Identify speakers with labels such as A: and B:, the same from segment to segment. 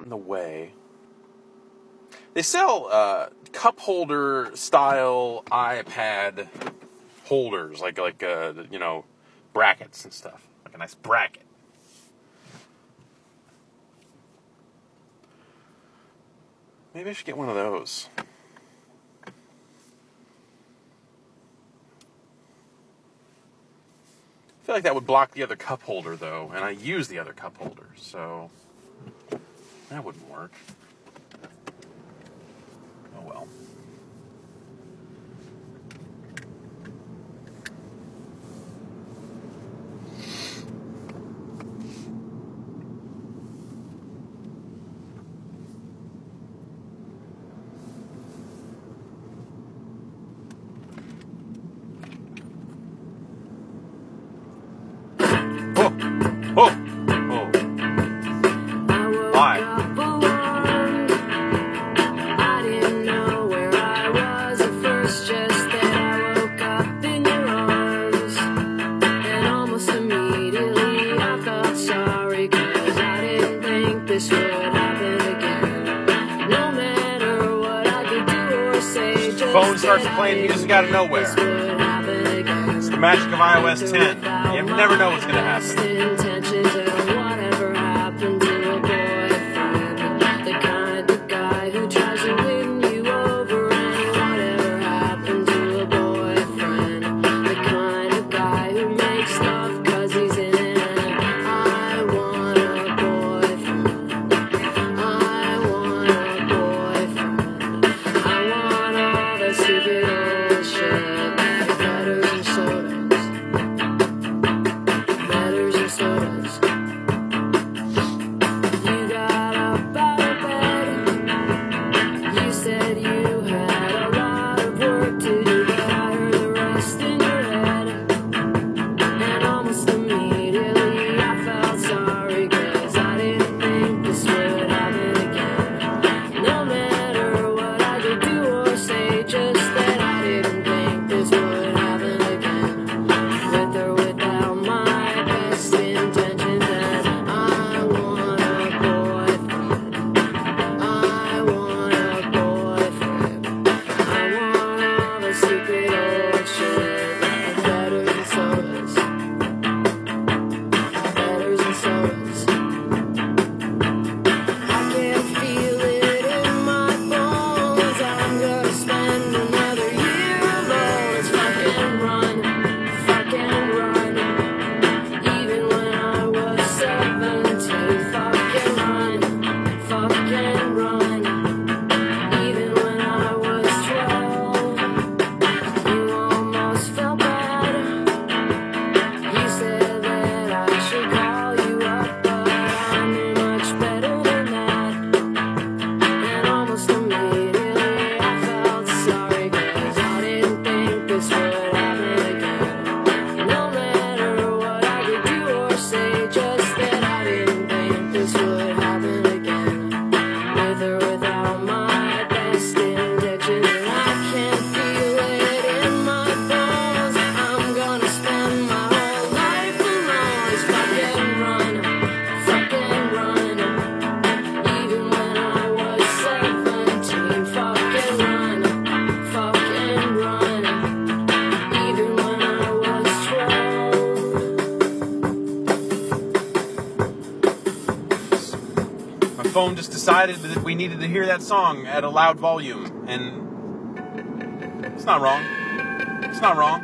A: in the way. They sell cup holder style iPad holders, like brackets and stuff, like a nice bracket. Maybe I should get one of those. I feel like that would block the other cup holder, though, and I use the other cup holder, so that wouldn't work. Oh well. Phone starts playing music out of nowhere. It's the magic of iOS 10. You never know what's going to happen. Phone just decided that we needed to hear that song at a loud volume, and it's not wrong. It's not wrong.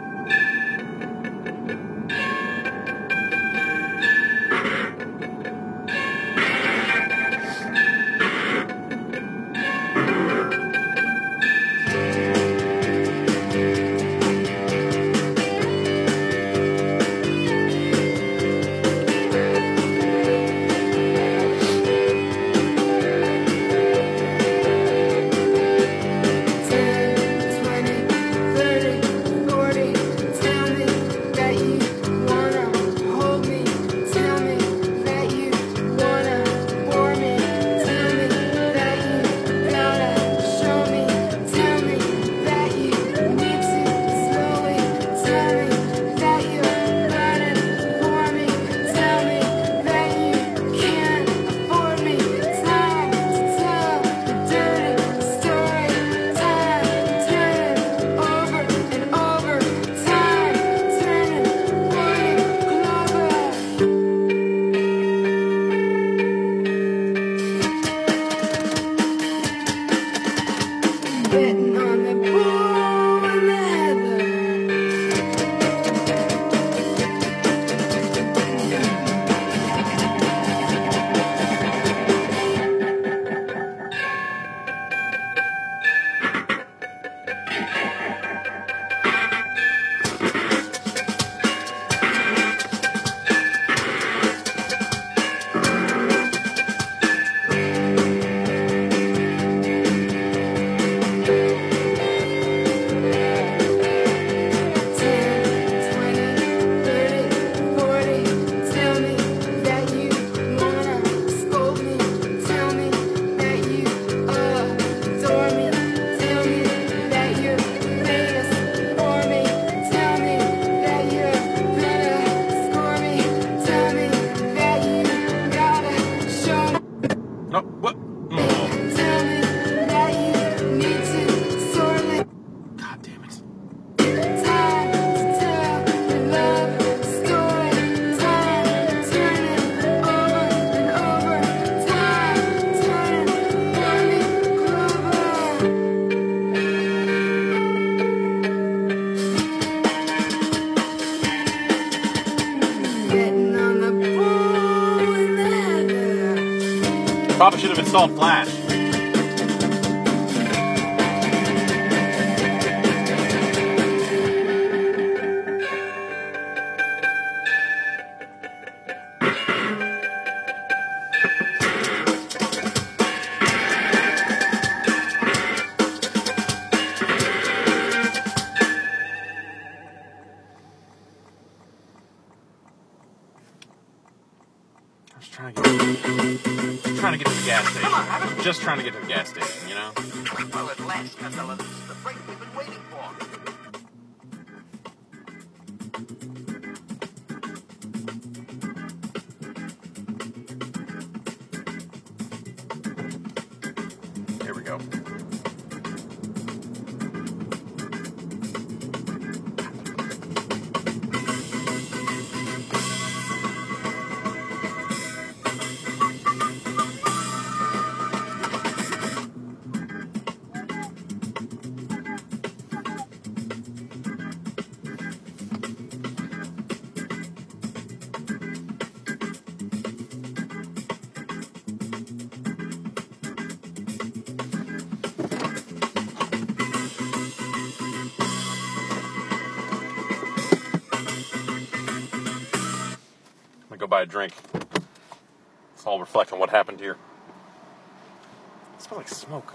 B: Sitting on the pool in the heather.
A: No, what? Oh. God damn it. Probably should have installed Flash. Trying to get to the gas station. Just trying to get to the gas station, you know?
C: Well, at last, Casella, this is the break we've been waiting for.
A: Here we go. I'm gonna go buy a drink. It's all reflect on what happened here. It smells like smoke.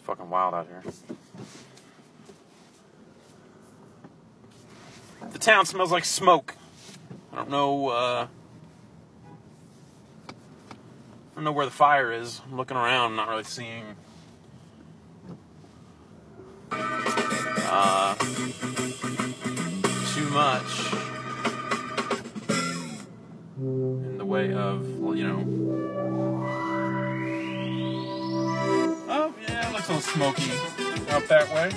A: fucking wild out here. The town smells like smoke. I don't know where the fire is. I'm looking around, not really seeing too much in the way of, well, you know. Oh, yeah, it looks a little smoky out that way.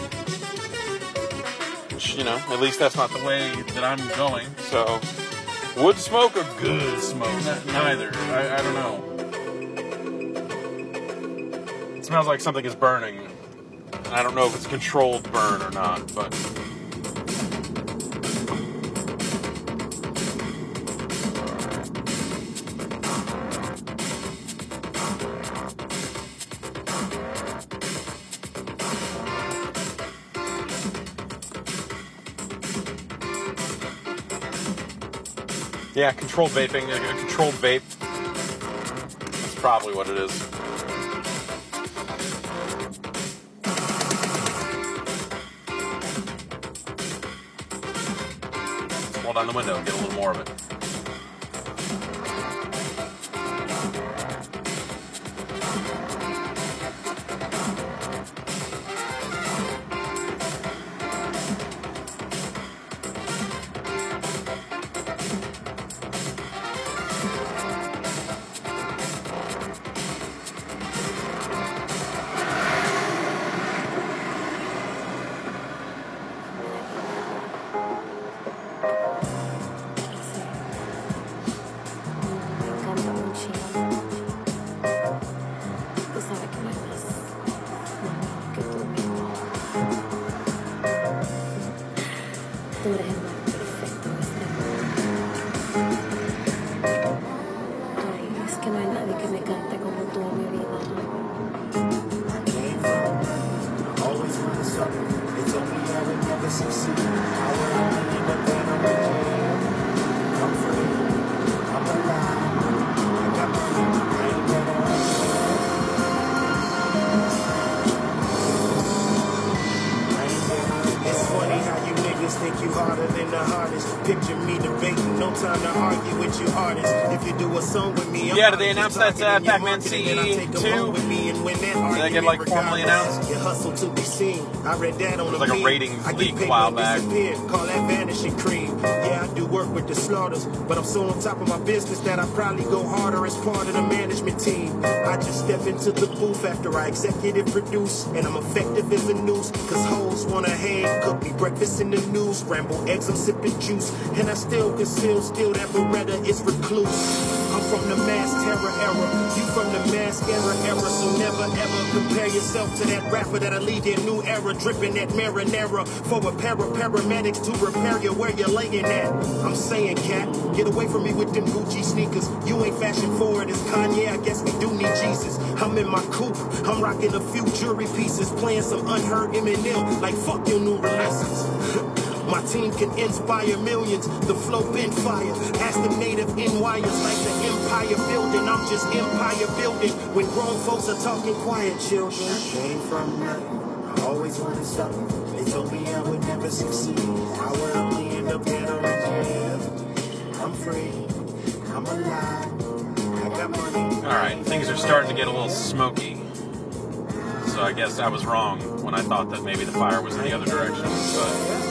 A: Which, you know, at least that's not the way that I'm going. So, wood smoke or good smoke? Neither. I don't know. It smells like something is burning. I don't know if it's a controlled burn or not, but... Yeah, controlled vaping, a controlled vape. That's probably what it is. Let's roll down the window and get a little more of it.
B: Tú eres el más perfecto de este mundo. Ay, es que no hay nadie que me cante como tú en mi vida.
D: Always wanted something. They told me I would never succeed. I would only end up in a jam. I'm free. I'm alive. I got money. I ain't never It's funny how you niggas think you harder than the hardest. Picture me debating, no time to argue with you artists. If you do a song with me, I'm
A: Yeah, did they announce that Pac-Man CE 2? Did they get, like, formally announced?
D: You hustle to be seen. I read that on
A: It was like a ratings leak a while back.
D: Call that vanishing cream. Yeah, I do work with the slaughters, but I'm so on top of my business that I probably go harder as part of the management team. I just step into the booth after I executive produce, and I'm effective as a noose, cause hoes wanna hang, cook me breakfast in the news, ramble eggs, I'm sipping juice, and I still conceal, still that Beretta is recluse. I'm from the mass terror era, you from the mascara era, so never ever compare yourself to that rapper that'll lead your new era, dripping that marinara for a pair of paramedics to repair you where you're laying at. I'm saying, cat, get away from me with them Gucci sneakers. You ain't fashion forward as Kanye, I guess we do need Jesus. I'm in my coupe, I'm rocking a few jewelry pieces, playing some unheard Eminem, like fuck your new releases. My team can inspire millions, the flow been fire. Ask the native NYers like the empire building. I'm just empire building when grown folks are talking quiet children. I came from nothing, I always wanted something. They told me I would never succeed. I would only end up in a jam. I'm free, I'm alive, I got money.
A: Alright, things are starting to get a little smoky. So I guess I was wrong when I thought that maybe the fire was in the other direction. But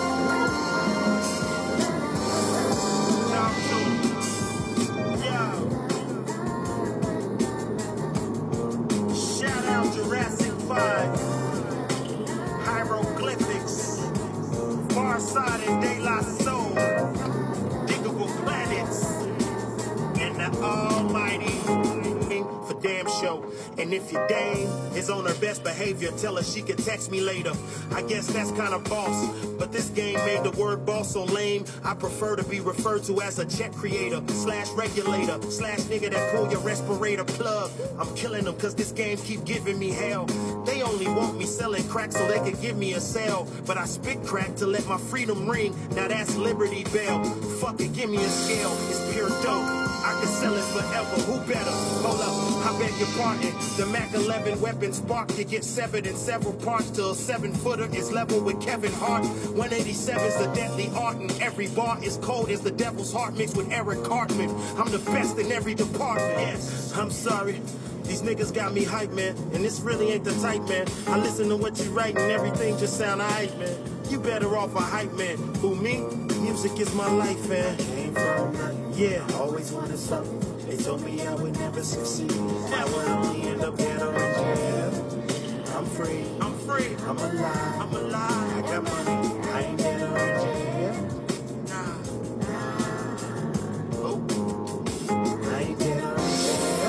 D: shout out Jurassic 5, Hieroglyphics, Farside and De La Soul, Diggable Planets, and the Almighty for damn show. And if your dame is on her best behavior, tell her she can text me later. I guess that's kind of boss, but this game made the word boss so lame. I prefer to be referred to as a check creator slash regulator slash nigga that pull your respirator plug. I'm killing them cause this game keep giving me hell. They only want me selling crack so they can give me a sale, but I spit crack to let my freedom ring. Now that's Liberty Bell. Fuck it, give me a scale. It's pure dope. I can sell it forever. Who better? Hold up, I beg your pardon. The Mac 11 weapon spark, you get severed in several parts till a 7-footer is level with Kevin Hart. 187's the deadly art, and every bar is cold as the devil's heart mixed with Eric Cartman. I'm the best in every department. Yes, I'm sorry. These niggas got me hype, man, and this really ain't the type, man. I listen to what you write and everything just sound alright, man. You better off a hype man. Who, me? Music is my life, man. Came from nothing, yeah, always wanted something. They told me I would never succeed. Now I only end up dead or in jail. I'm free, I'm alive, I got money, I ain't dead or in jail. I ain't dead or in jail.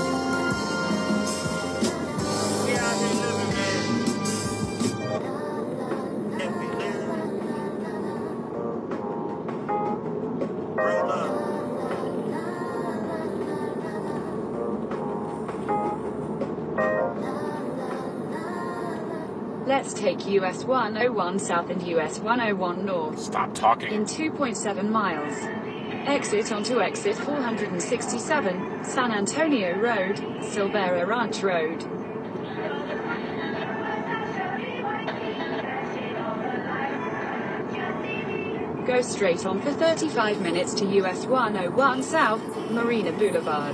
D: We out here living, man. And we live. Roll up.
E: Let's take US 101 South and US 101 North.
A: Stop talking.
E: In 2.7 miles. Exit onto exit 467, San Antonio Road, Silvera Ranch Road. Go straight on for 35 minutes to US 101 South, Marina Boulevard.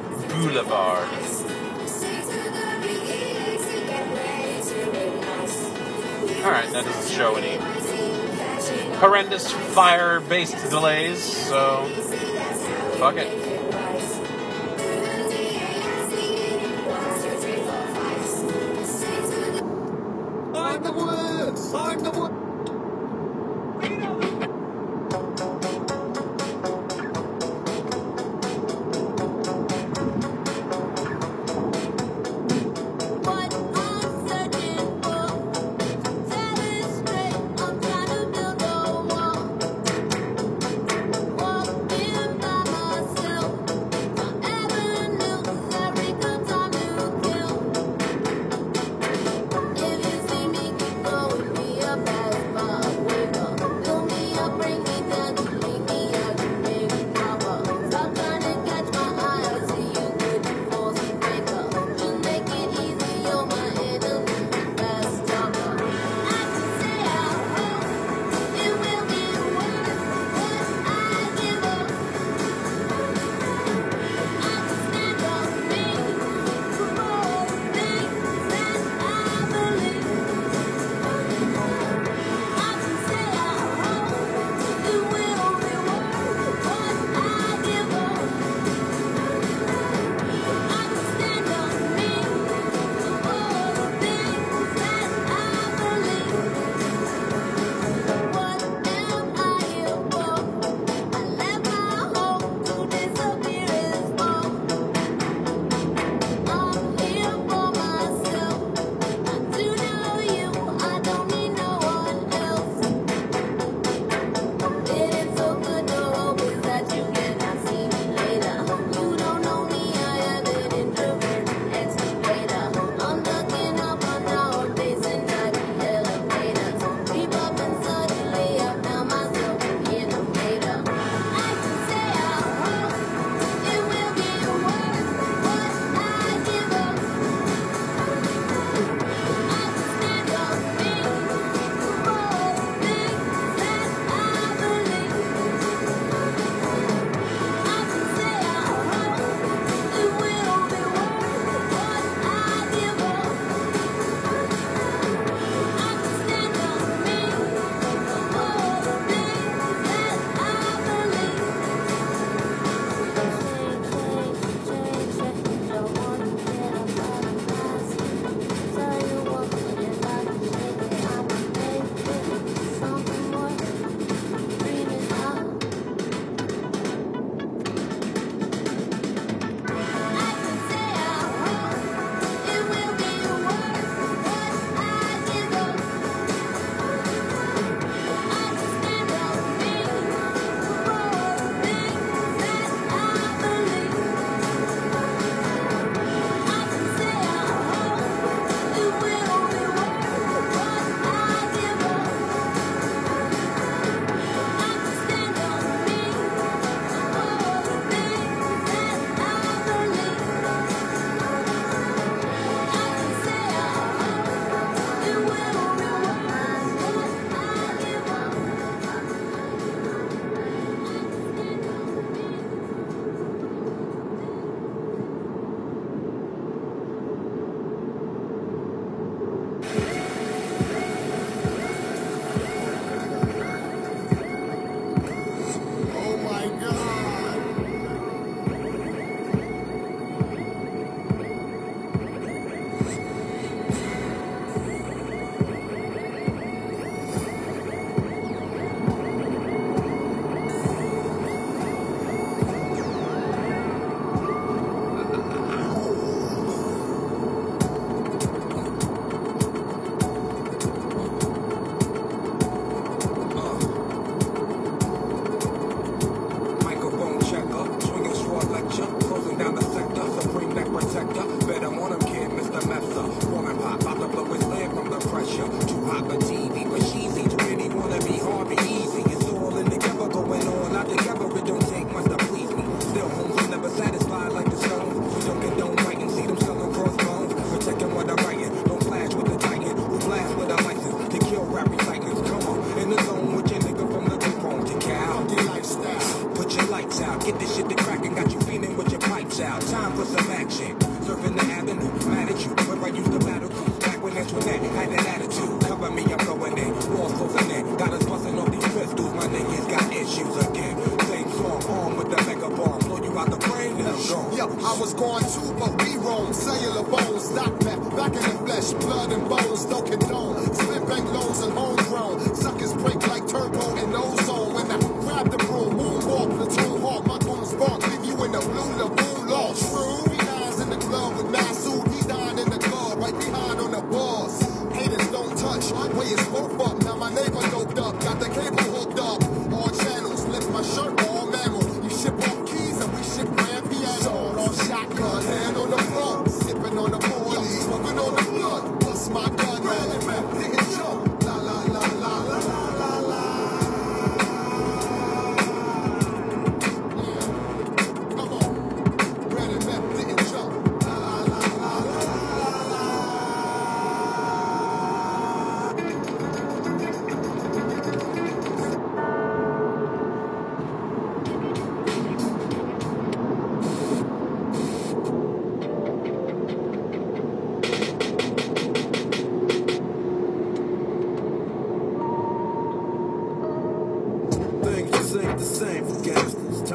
A: Alright, that doesn't show any horrendous fire-based delays, so fuck it.
D: I'm the woods! I'm the woods!
F: What I'm searching for, tell it straight. I'm trying to build a wall. Walking by myself, my avenue, 'cause every good time you kill. If you see me, keep going, be a bad
G: had that attitude. Cover me, I'm going in. Walls closing in. Got us busting off these pistols. My niggas got issues again. Same song, armed with the mega bomb. Blow you out the brain, and I'm gone.
H: Yo, I was going too, but we roam. Cellular bones, stock back. Back in the flesh, blood and bones, no condone. Split bank loans and homegrown. Suckers break like turbo and ozone. When I grab the broom, moonwalk, platoon hawk. My goons spark, leave you in the blue lagoon. Lost. True. We in the club with Masood. He dying in the club, right behind on the bars. Haters don't touch. Way is both up. Now my neighbor doped up. Got the cable hooked up. All channels. Lift my shirt, all mammal. You ship off keys and we ship grand piano. All shotgun. Hand on the floor. Sipping on the board. Smoking on the blood. Bust my gun. Rally rap. Nigga jump. La la la la la la la la. Come on. Rally rap. Nigga jump. La la la la la la la.
D: Things just ain't the same for gangsters.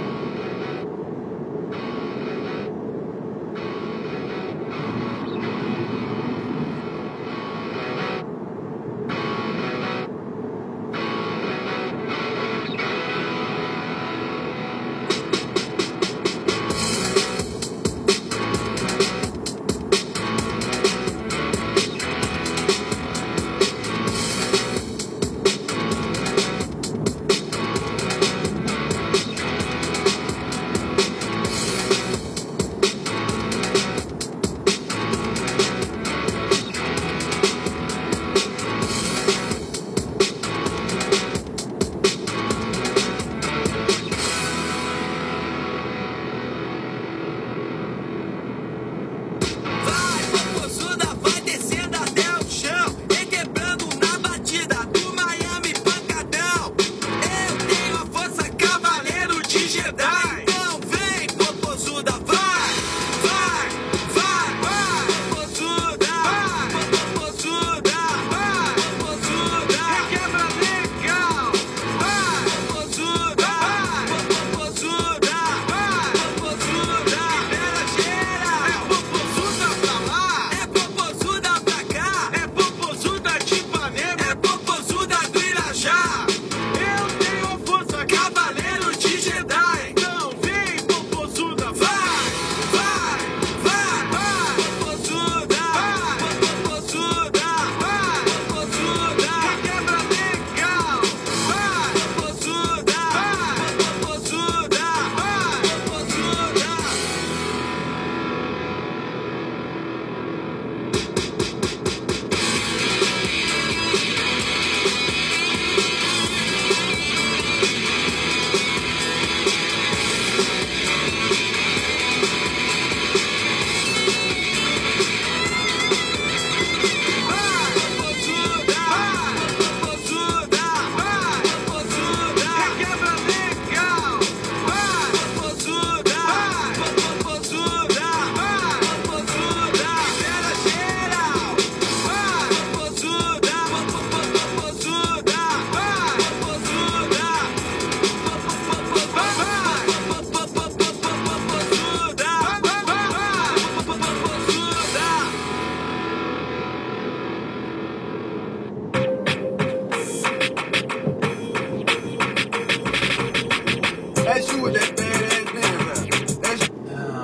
H: That's you with that badass nigga. That's you.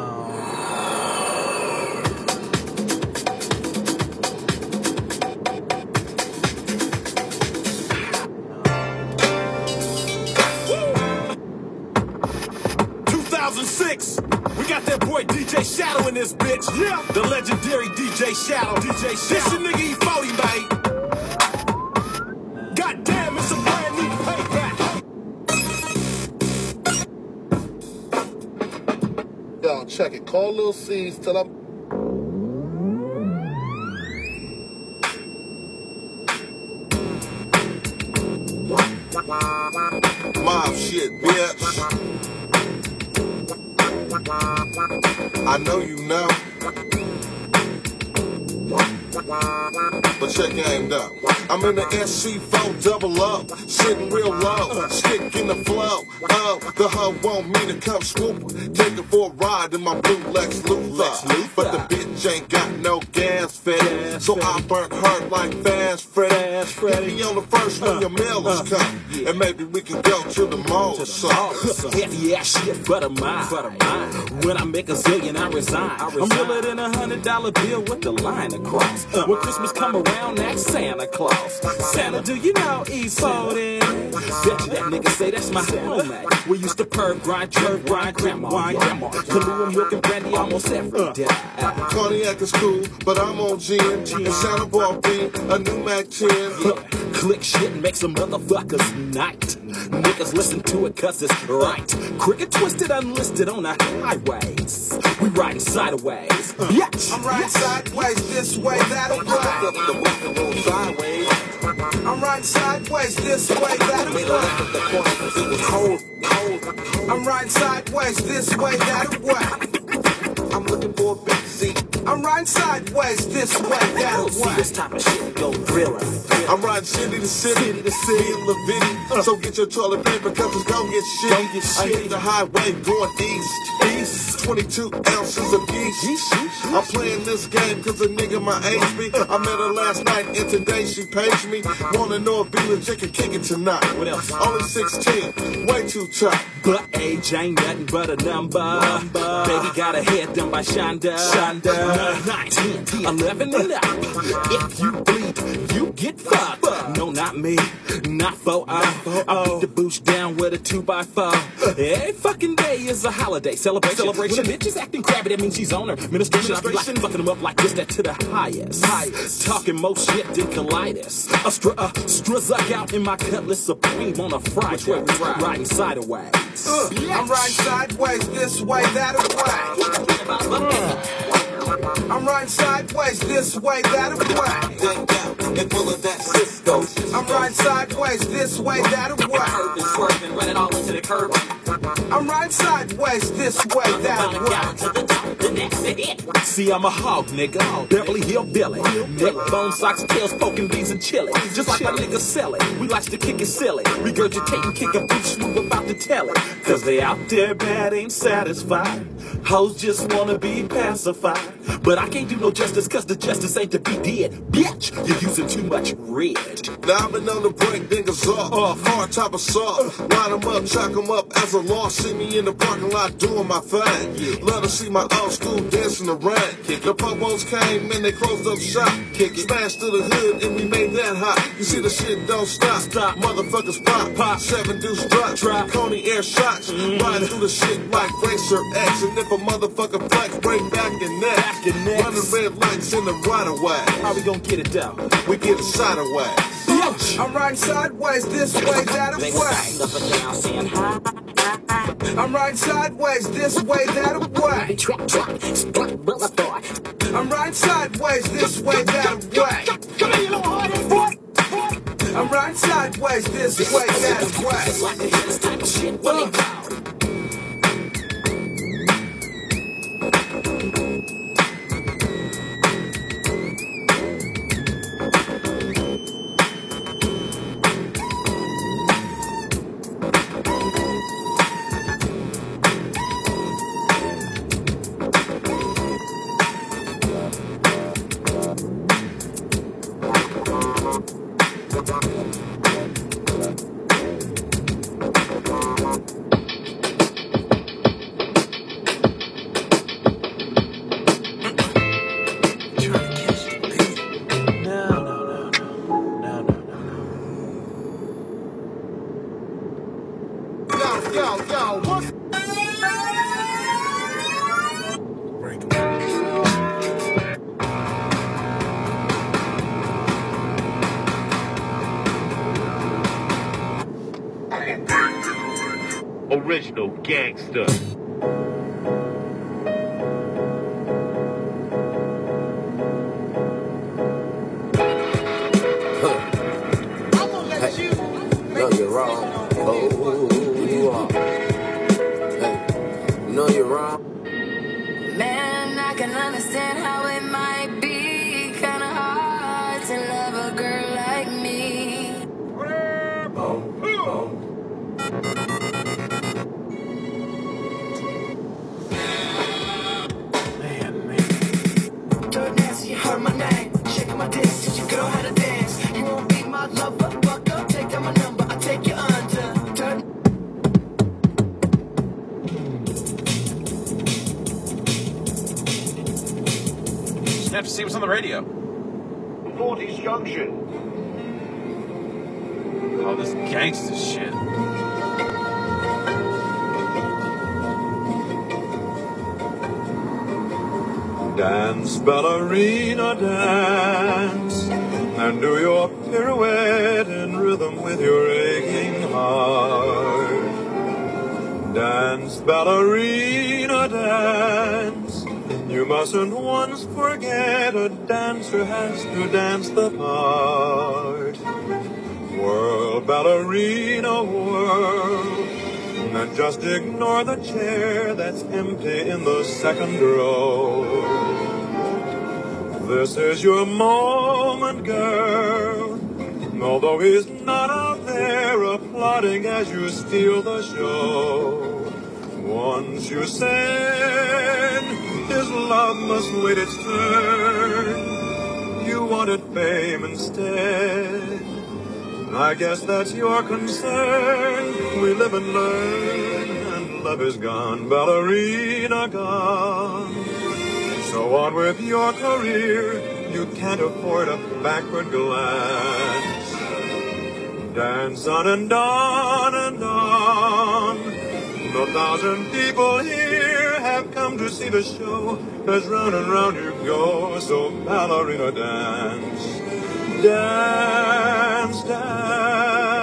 D: We got that boy DJ Shadow in this bitch. Yeah. The legendary DJ Shadow. DJ Shadow. This your nigga E40, mate. God damn, it's a brand new payback.
H: Yo, check it. Call Lil C's till I'm.
I: Mob shit, bitch. I know you know. But check game up. I'm in the SC4 double up, sitting real low, stick in the flow. The hub want me to come swoop, take her for a ride in my blue Lex Luthor. But the bitch ain't got no gas fed, so I burnt her like Fast Freddy. Get me on the first when your mail is come, and maybe we can go to the mall or something.
J: Heavy ass shit for the mind. When I make a zillion, I resign. I'm realer than $100 bill with the line across. When Christmas come around, that's Santa Claus. Santa, do you know E-Fold is? Bet you that nigga say that's my homie. We used to perv grind, grandma. Kahlua, milk, and brandy almost every day.
I: Cognac is cool, but I'm on gin. And Santa bought me a new Mac 10.
J: Click shit and make some motherfuckers night. Niggas listen to it cause it's right. Cricket twisted, unlisted on the highways. We riding sideways. Bitch.
G: I'm riding sideways this way, that way.
I: Sideways.
G: I'm riding sideways this way, that way. I'm riding sideways this way, that way.
I: I'm looking for a big seat.
G: I'm riding sideways this way, that
J: See
G: way.
J: this type of shit go thriller.
I: I'm riding city to city, in the video. So get your toilet paper, cause it's gon' get shit. I hit the highway going east. 22 ounces of geese. I'm playing this game cause a nigga my age be. I met her last night and today she paged me. Wanna know if Billy Chick can kick it tonight.
J: What else?
I: Only 16, way too tight.
J: But age ain't nothing but a number. Baby got her head done by Shonda. 9, 10, 11 and up. If you bleed, you get fucked. No, not me, not 4-0. I beat the boosh down with a 2x4. Every fucking day is a holiday celebration. When a bitch is acting crabby, that means she's on her ministration. I be like fucking them up like this, that to the highest. Talking more shit than colitis. Struck out in my Cutlass Supreme on a Friday. Riding sideways.
G: I'm riding sideways this way, that way. I'm riding sideways this way, that way.
I: And full of that Cisco.
G: I'm riding sideways this way, that way.
J: Swerving, run it all into the curb.
G: I'm riding sideways this way, that way.
J: See, I'm a hog, nigga. Beverly Hill Billy. Neck bone socks, tails poking beans and chili. Just like my niggas sell it. We like to kick it silly. Regurgitating, kick a boot smooth about to tell it. Cause they out there bad, ain't satisfied. Hoes just wanna be pacified. But I can't do no justice cause the justice ain't to be did. Bitch, you're using too much red.
I: Now I've been on the break, niggas off. Hard top of soft. Line them up, chalk them up as a loss. See me in the parking lot doing my thing. Love to see my old school dancing the rain. The popos came and they closed up shop. Smashed to the hood and we made that hot. You see the shit don't stop. Motherfuckers pop. 7 deuce drop. Coney air shots. Riding through the shit like Racer X. And if a motherfucker flex, break back and neck. Running red lights in the right of way.
J: How we gonna get it down?
I: We get it sideways.
G: I'm riding sideways this way, that way. I'm riding sideways this way, that way. I'm riding sideways this way, that way. I'm riding sideways this way, that way.
C: Original gangster.
K: No, you're wrong. Oh, you are. Hey, no, you're wrong.
F: Man, I can understand how it might be kinda hard. girl like me. Dirt nasty, you heard my name. Shaking my tits, teach your girl how to dance. You won't be my lover, fuck up. Take down my number, I'll take you under. Dirt.
A: Just have to see what's on the radio.
C: 40s Junction.
A: Oh, this gangsta shit.
L: Dance, ballerina, dance, and do your pirouette in rhythm with your aching heart. Dance, ballerina, dance, you mustn't once forget a dancer has to dance the part. Whirl, ballerina, whirl, and just ignore the chair that's empty in the second row. This is your moment, girl, although he's not out there applauding as you steal the show. Once you said his love must wait its turn, you wanted fame instead. I guess that's your concern. We live and learn, and love is gone, ballerina gone. So on with your career, you can't afford a backward glance. Dance on and on and on. The 1,000 people here have come to see the show, as round and round you go, so ballerina dance. Dance, dance.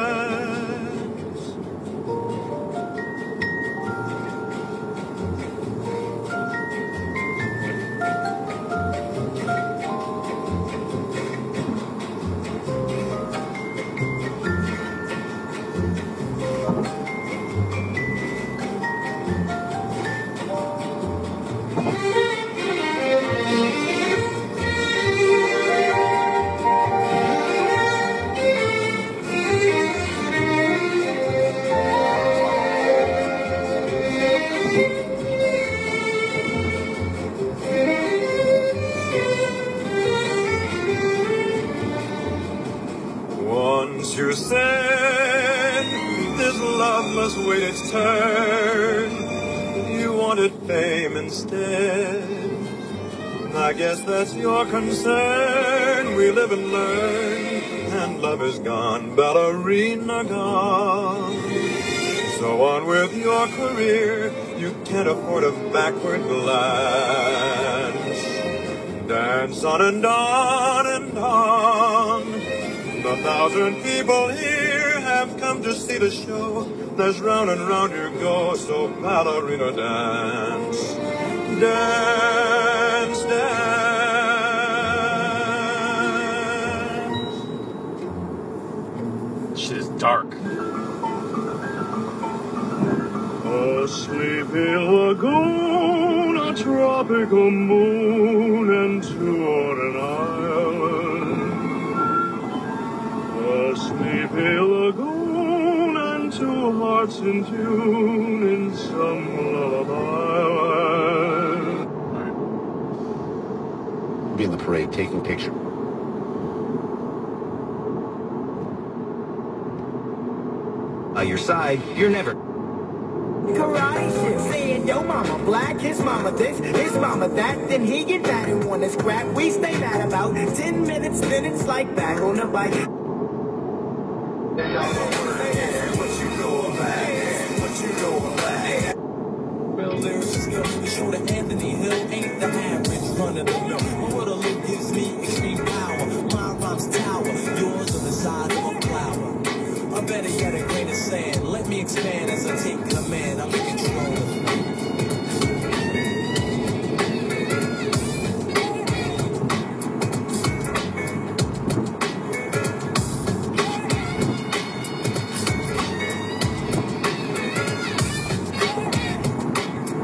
L: Once you said this love must wait its turn, you wanted fame instead. I guess that's your concern. We live and learn, and love is gone, ballerina gone. So on with your career, you can't afford a backward glance. Dance on and on and on. The 1,000 people here have come to see the show. As round and round you go, so ballerina dance. Dance, dance.
A: Shit is dark.
L: A sleepy lagoon, a tropical moon, and two on an island. A sleepy lagoon and two hearts in tune in some lullaby.
K: Be in the parade taking picture.
M: Your side, you're never.
N: Karate shit, saying yo mama black, his mama this, his mama that, then he get mad and wanna scrap. We stay mad about 10 minutes, then it's like back on the bike.
G: What you know about that? Well, there's a skill to show that Anthony Hill ain't the average run of the mill. My Waterloo gives me extreme power. My rhymes tower, yours are the size of a flower. I better yet a grain of sand. Let me expand as I take command. I'm in control.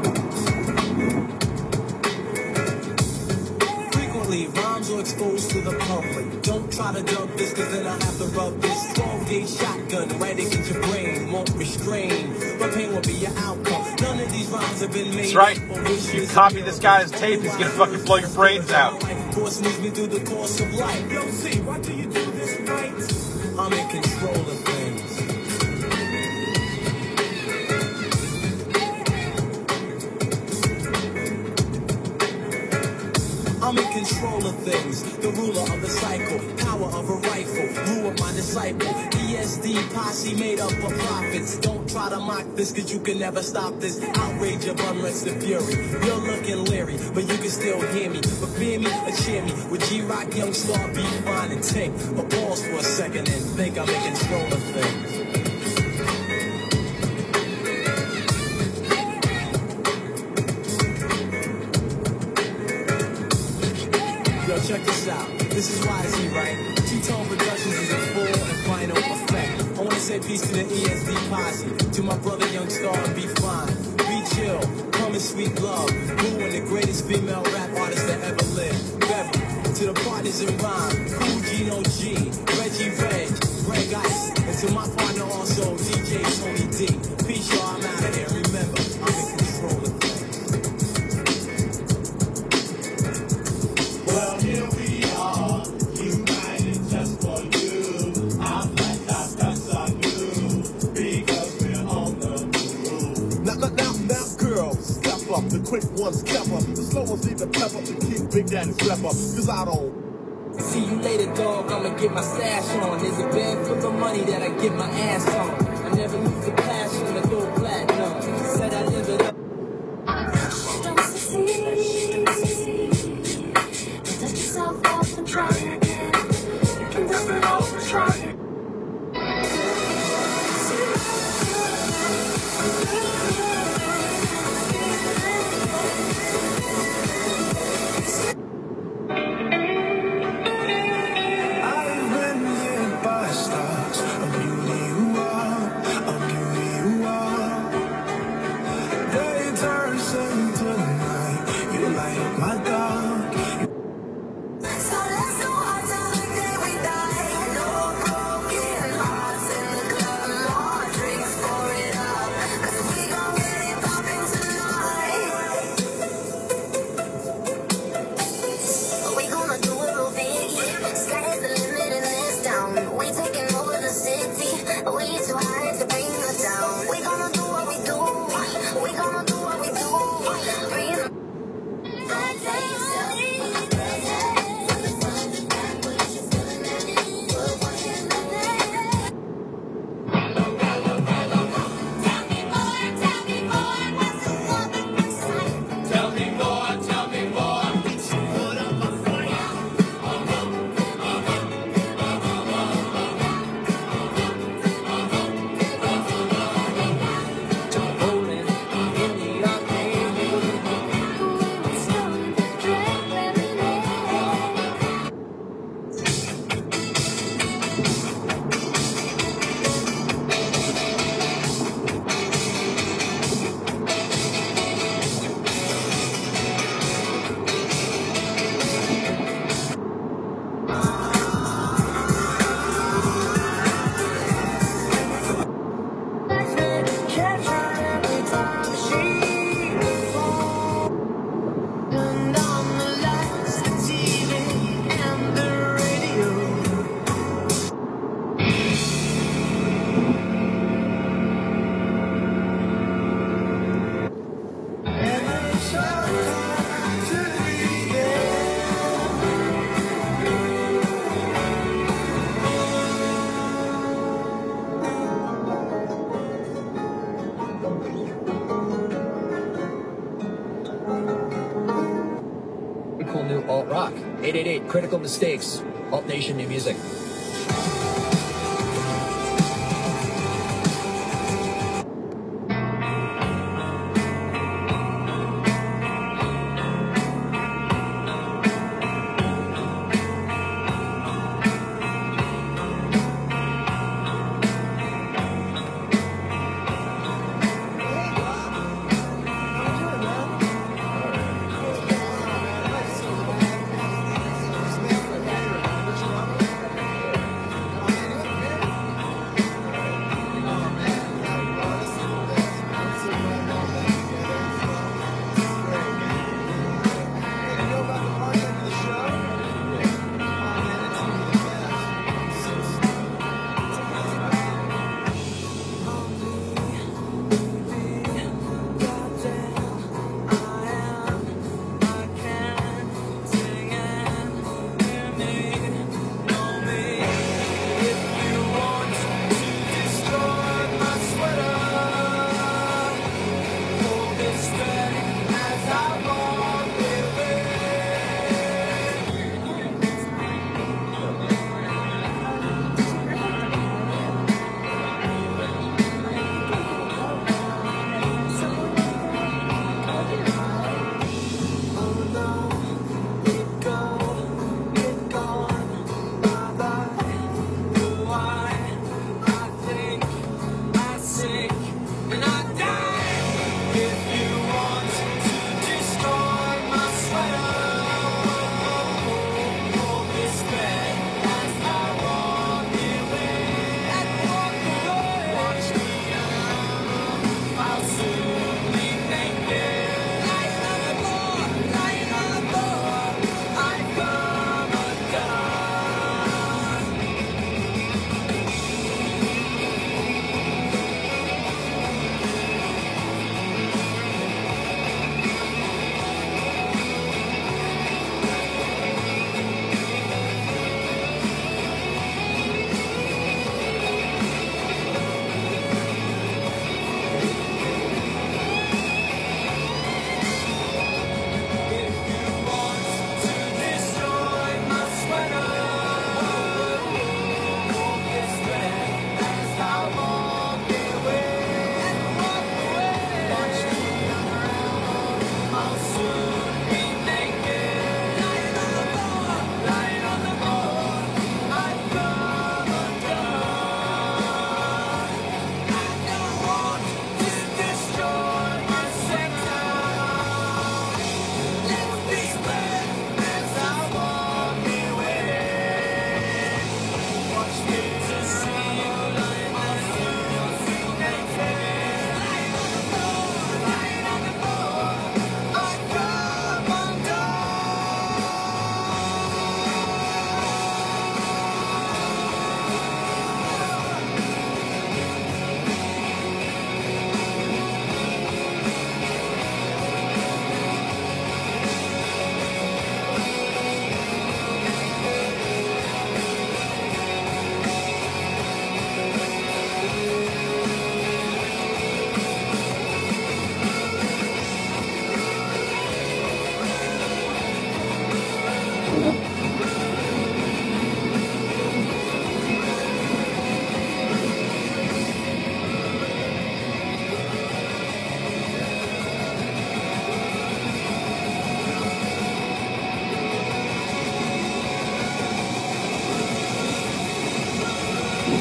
G: Frequently, rhymes are exposed to the
J: But don't try to dub this, cause then I have to rub this 12-gauge shotgun right against your brain. Won't restrain, but pain will be your outcome. None of these rhymes have been made.
A: That's right. If you copy this guy's tape, he's gonna fucking blow your brains out.
J: Force moves me through the course of life. Yo, see, why do you do this right? I'm in control of things. I'm in control of things, the ruler of the cycle, power of a rifle, rule of my disciple, ESD posse made up of prophets. Don't try to mock this, cause you can never stop this outrage of unrested fury. You're looking leery, but you can still hear me. But fear me or cheer me with G-Rock, Young Star, Be Fine, and Tink. But pause for a second and think I'm in control of things. Check this out. This is YZ, right? Two-tone Productions is a full and final effect. I want to say peace to the ESD posse, to my brother Young Star and Be Fine. Be chill, come in sweet love. Wooing the greatest female rap artist that ever lived. Beverly, to the partners in rhyme. Cool Gino G, Reggie Reg, Greg Ice, and to my partner also DJ Tony D. Peace, y'all. I'm out of here. Remember, I'm in control of things.
G: Well, here we are, united just for you. Our flag that's on you, because we're on the move.
H: Now, girls, step up. The quick ones step up. The slow ones need to pep up to keep Big Daddy step up. Cause I don't.
J: See you later, dog. I'ma get my stash on. There's a bag full of money that I get my ass on. I never lose the passion to go platinum. Said I live it up.
F: Don't succeed. Dust yourself off and try again. You can dust it off and try again.
G: I've been hit by stars, a beauty you are, a beauty you are. Day turns into night, you light up my dark.
F: So let's go out till the day we die. No broken hearts in the club. More drinks, pour it up. 'Cause we gon' get it poppin' tonight. We gonna do it real big, yeah. Sky is the limit in this town. We taking over the city. We too high to bring us down. We gonna do what we do. We gonna do what we do. Breathe.
G: Tell me more, tell me more. Put up a fight.
J: Rolling in the arcade.
F: Turned on the lights, the TV, and the radio.
G: And I'm so glad to be there.
O: Cool new alt rock. 888 Critical Mistakes. Alt Nation New Music.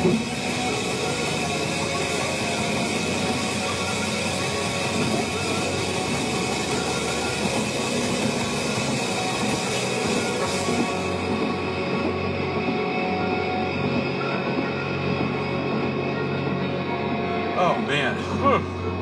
A: Oh man. Whew.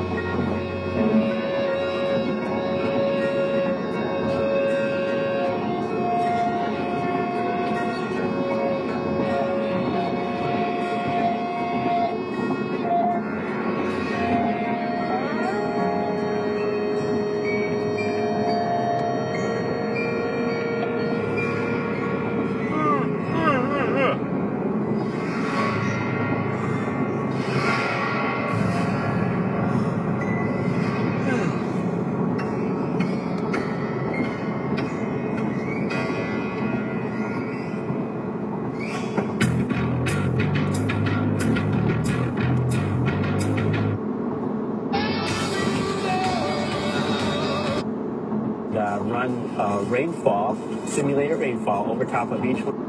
P: Run rainfall, simulated rainfall over top of each one.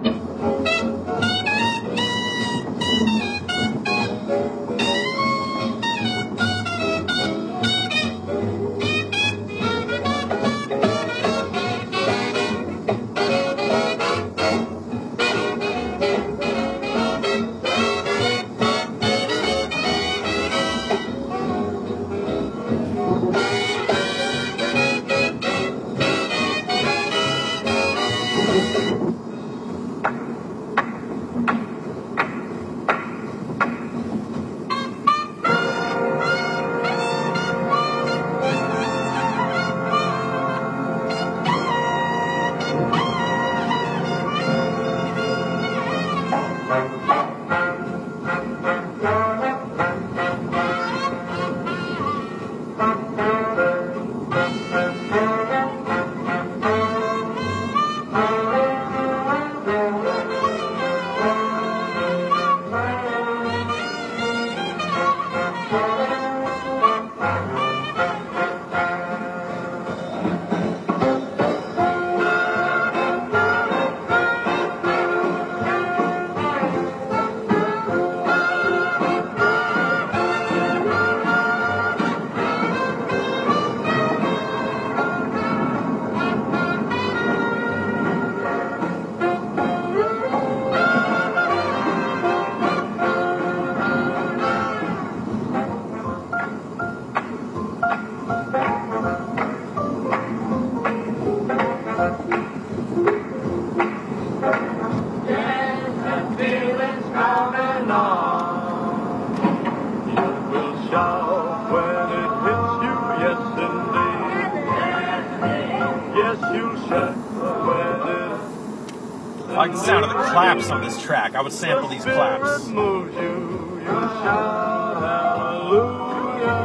A: I like the sound of the claps on this track. I would sample these claps.
L: Moves you, you shout hallelujah.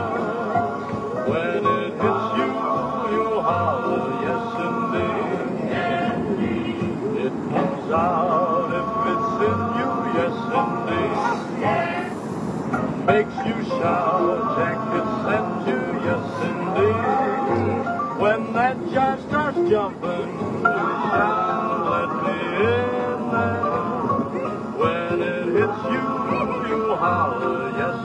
L: When it hits you, you holler, yes indeed. It comes out if it's in you, yes indeed. Makes you shout, jacket sends you, yes indeed. When that jive starts jumping, you shout, let me in there. When it hits you, you holler, yes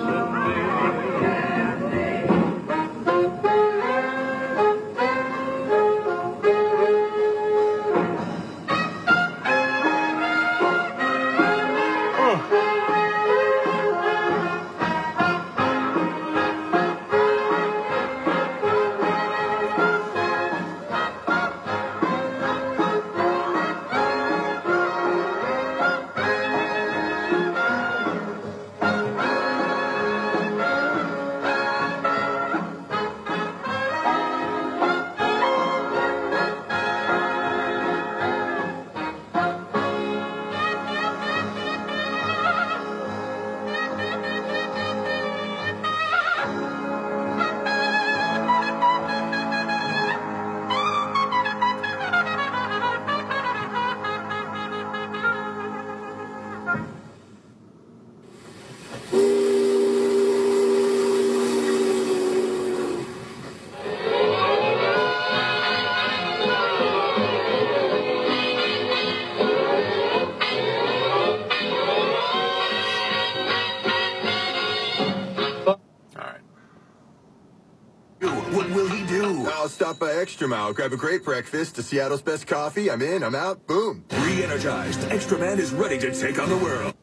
Q: stop by Extra Mile, grab a great breakfast, to Seattle's best coffee. I'm in, I'm out, boom.
R: Re-energized, Extra Man is ready to take on the world.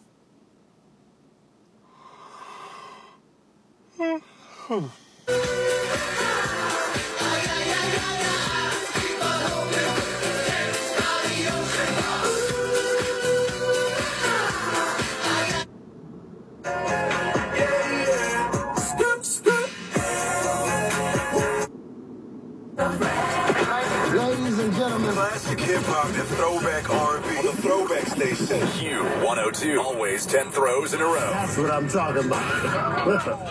H: Ladies and gentlemen,
R: Classic hip-hop and throwback R&B on the Throwback Station. Q102, always 10 throws in a row.
H: That's what I'm talking about.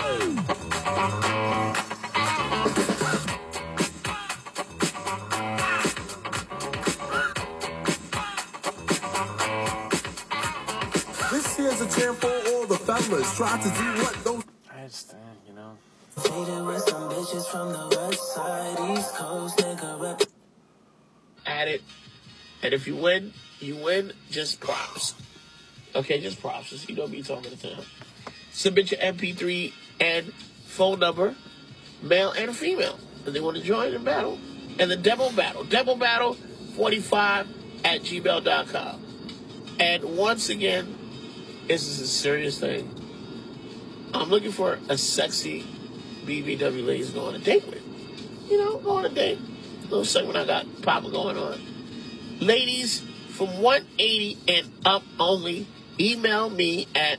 R: This here's a jam for all the fellas. Try to do what those...
A: I just, you know.
S: Faded with some bitches from the west side, east coast, nigga rep.
T: At it. And if you win, just props. Okay, just props. Just, you know me talking to them. Submit your MP3 and phone number, male and female. And they want to join the battle. And the demo battle. Demo battle 45@gmail.com. And once again, this is a serious thing. I'm looking for a sexy BBW lady to go on a date with. You know, go on a date. Little segment I got Papa going on. Ladies from 180 and up only, email me at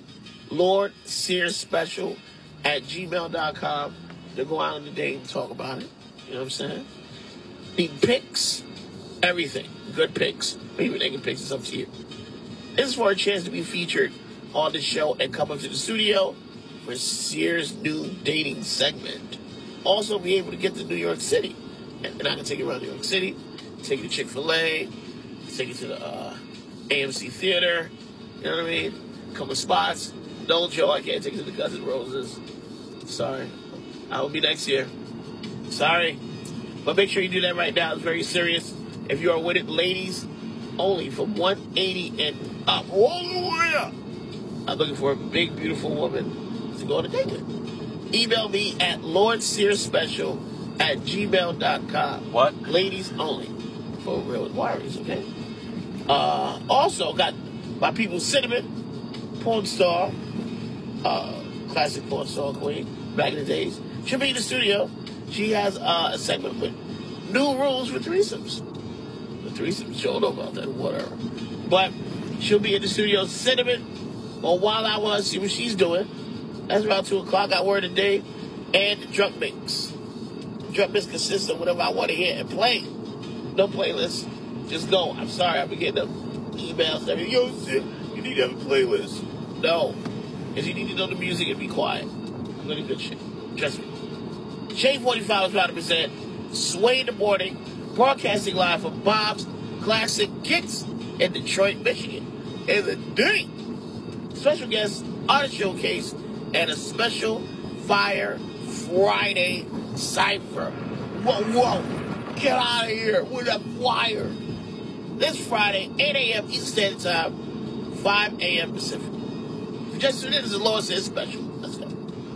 T: LordSearsSpecial@gmail.com to go out on a date and talk about it. You know what I'm saying? Need pics, everything. Good pics. Maybe naked pics, it's up to you. This is for a chance to be featured on the show and come up to the studio for Sears' new dating segment. Also be able to get to New York City. And I can take you around New York City, take you to Chick-fil-A, take you to the AMC Theater, you know what I mean? A couple of spots. No, Joe, I can't take you to the Guns N' Roses. Sorry. I will be next year. Sorry. But make sure you do that right now. It's very serious. If you are with it, ladies, only from 180 and up. All the way up. I'm looking for a big, beautiful woman to go on a date with. Email me at LordSearsSpecial@gmail.com.
A: What?
T: Ladies only. For real warriors, okay? Also got my people Cinnamon, porn star, classic porn star queen, back in the days. She'll be in the studio. She has a segment with new rules for threesomes. The threesomes, she'll know about that, whatever. But she'll be in the studio, Cinnamon, or while I was, see what she's doing. That's around 2 o'clock, I word a day, and the drunk mix. Drunk mix consists of whatever I want to hear and play. No playlist. Just go. I'm sorry, I've been getting them emails every yo, shit, you need to have a playlist. No. Because you need to know the music and be quiet. Really good shit. Trust me. Shade 45 is proud to present Sway in the Morning, broadcasting live from Bob's Classic Kicks in Detroit, Michigan. And the day. Special guest, artist showcase, and a special Fire Friday Cypher. Whoa. Get out of here with a flyer. This Friday, 8 a.m. Eastern Standard Time, 5 a.m. Pacific. If you just tuned in, this is Lord Says Special. Let's go.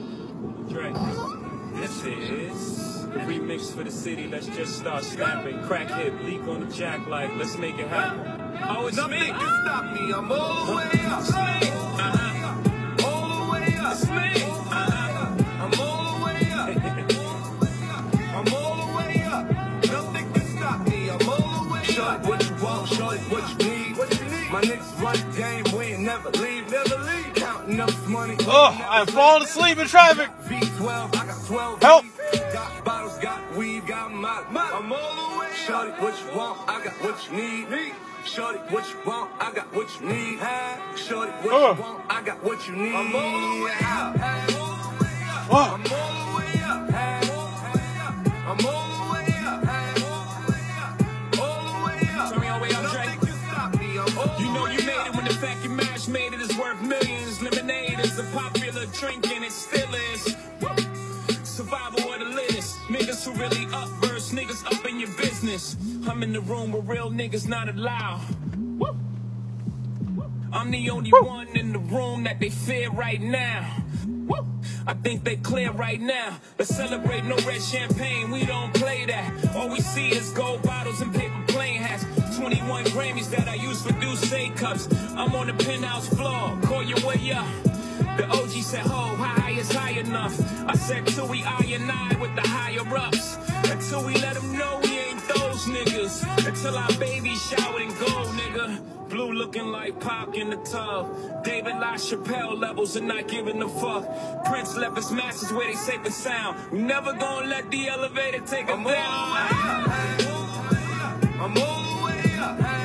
J: This is the remix for the city. Let's just start snapping. Crack hip, leak on the jack light. Let's make it happen. Oh, it's
R: Nothing
J: me.
R: can stop me. I'm all the way up.
J: It's me.
R: All the way up.
J: It's me.
R: I'm all the way up. I'm all the way up. Nothing can stop me. I'm all the way up. Show it what you want. Show it what you need. My niggas run the game. We ain't never leave. Counting up this money.
A: Oh, I'm falling asleep in traffic.
R: V12. I got 12.
A: Help.
R: Got bottles, got weed, got my. I'm all the way up. Show it what you want. I got what you need. Shorty, what you want? I got what you need. Shorty, what you want? I got what you need. I'm all the way up. I'm all the way up. I'm all the way up. I'm all the way up. All the way up.
J: Turn me all the way up, Drake.
R: Nothing can stop me. I'm all
J: You know you made it when the fact you mash made it is worth millions. Lemonade is a popular drink and it still is. Survival of the littest. Niggas who really up verse niggas up in your business. I'm in the room where real niggas not allowed. Woo. I'm the only one in the room that they fear right now. Woo.
G: I think they clear right now. Let's celebrate, no red champagne, we don't play that. All we see is gold bottles and paper plane hats. 21 Grammys that I use for Douce cups. I'm on the penthouse floor, call your way up. The OG said, ho, how high is high enough? I said, till we I and I with the higher ups. Until we let them know we ain't those niggas. Until our baby showered in gold, nigga. Blue looking like Pac in the tub. David LaChapelle levels and not giving a fuck. Prince left his masters where they safe and sound. We never gonna let the elevator take us down.
R: I'm all the way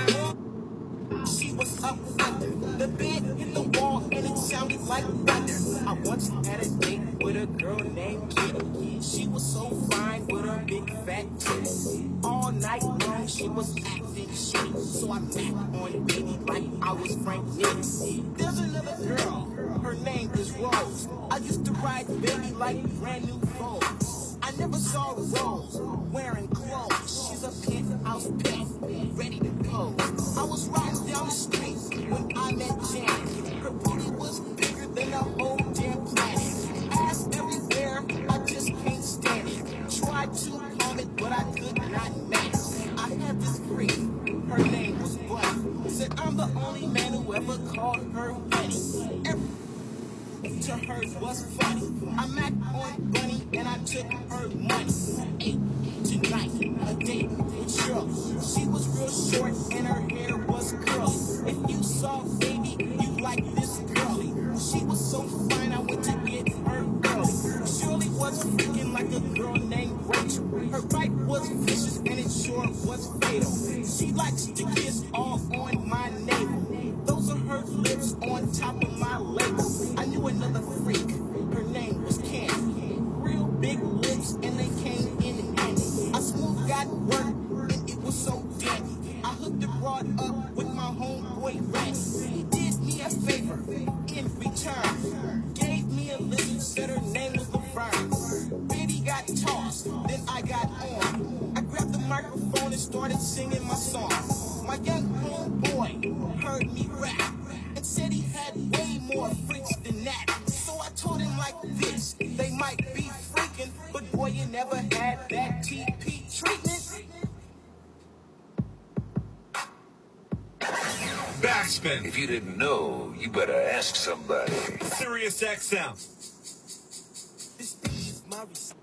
R: up.
N: She was up under the bed, hit the wall, and it sounded like thunder. I once had a date with a girl named Kitty. She was so fine with her big fat titties. All night long she was acting shitty, so I backed on baby like I was Frank Nicks. There's another girl, her name is Rose. I used to ride baby like brand new Vogues. I never saw Rose wearing clothes. She's a penthouse pet, ready to pose. I was riding down the street when I met Janet. Her booty was bigger than the whole damn planet. Ass everywhere, I just can't stand it. Tried to calm it, but I could not match. I had this freak, her name was Bunny. Said I'm the only man who ever called her Bunny. To her was funny. I'm at on Bunny and I took her money. Ate tonight, a date with Shirley. She was real short and her hair was curly. If you saw baby, you like this girly. She was so fine, I went to get her early. Shirley was freaking like a girl named Rachel. Her bite was vicious and it sure was fatal. She likes to kiss all on my navel. Those are her lips on top of my legs. I knew another freak, her name was Candy. Real big lips and they came in handy. I smooth got work and it was so dandy. I hooked the broad up with my homeboy Randy. He did me a favor in return. Gave me a lizard, said her name was Laverne. Baby got tossed, then I got on. I grabbed the microphone and started singing my song. My young homeboy heard me rap and said he had way more freaks than that. So I told him like this, they might be freaking, but boy, you never had that TP treatment.
R: Backspin.
C: If you didn't know, you better ask somebody.
R: Sirius XM.
N: This thing is my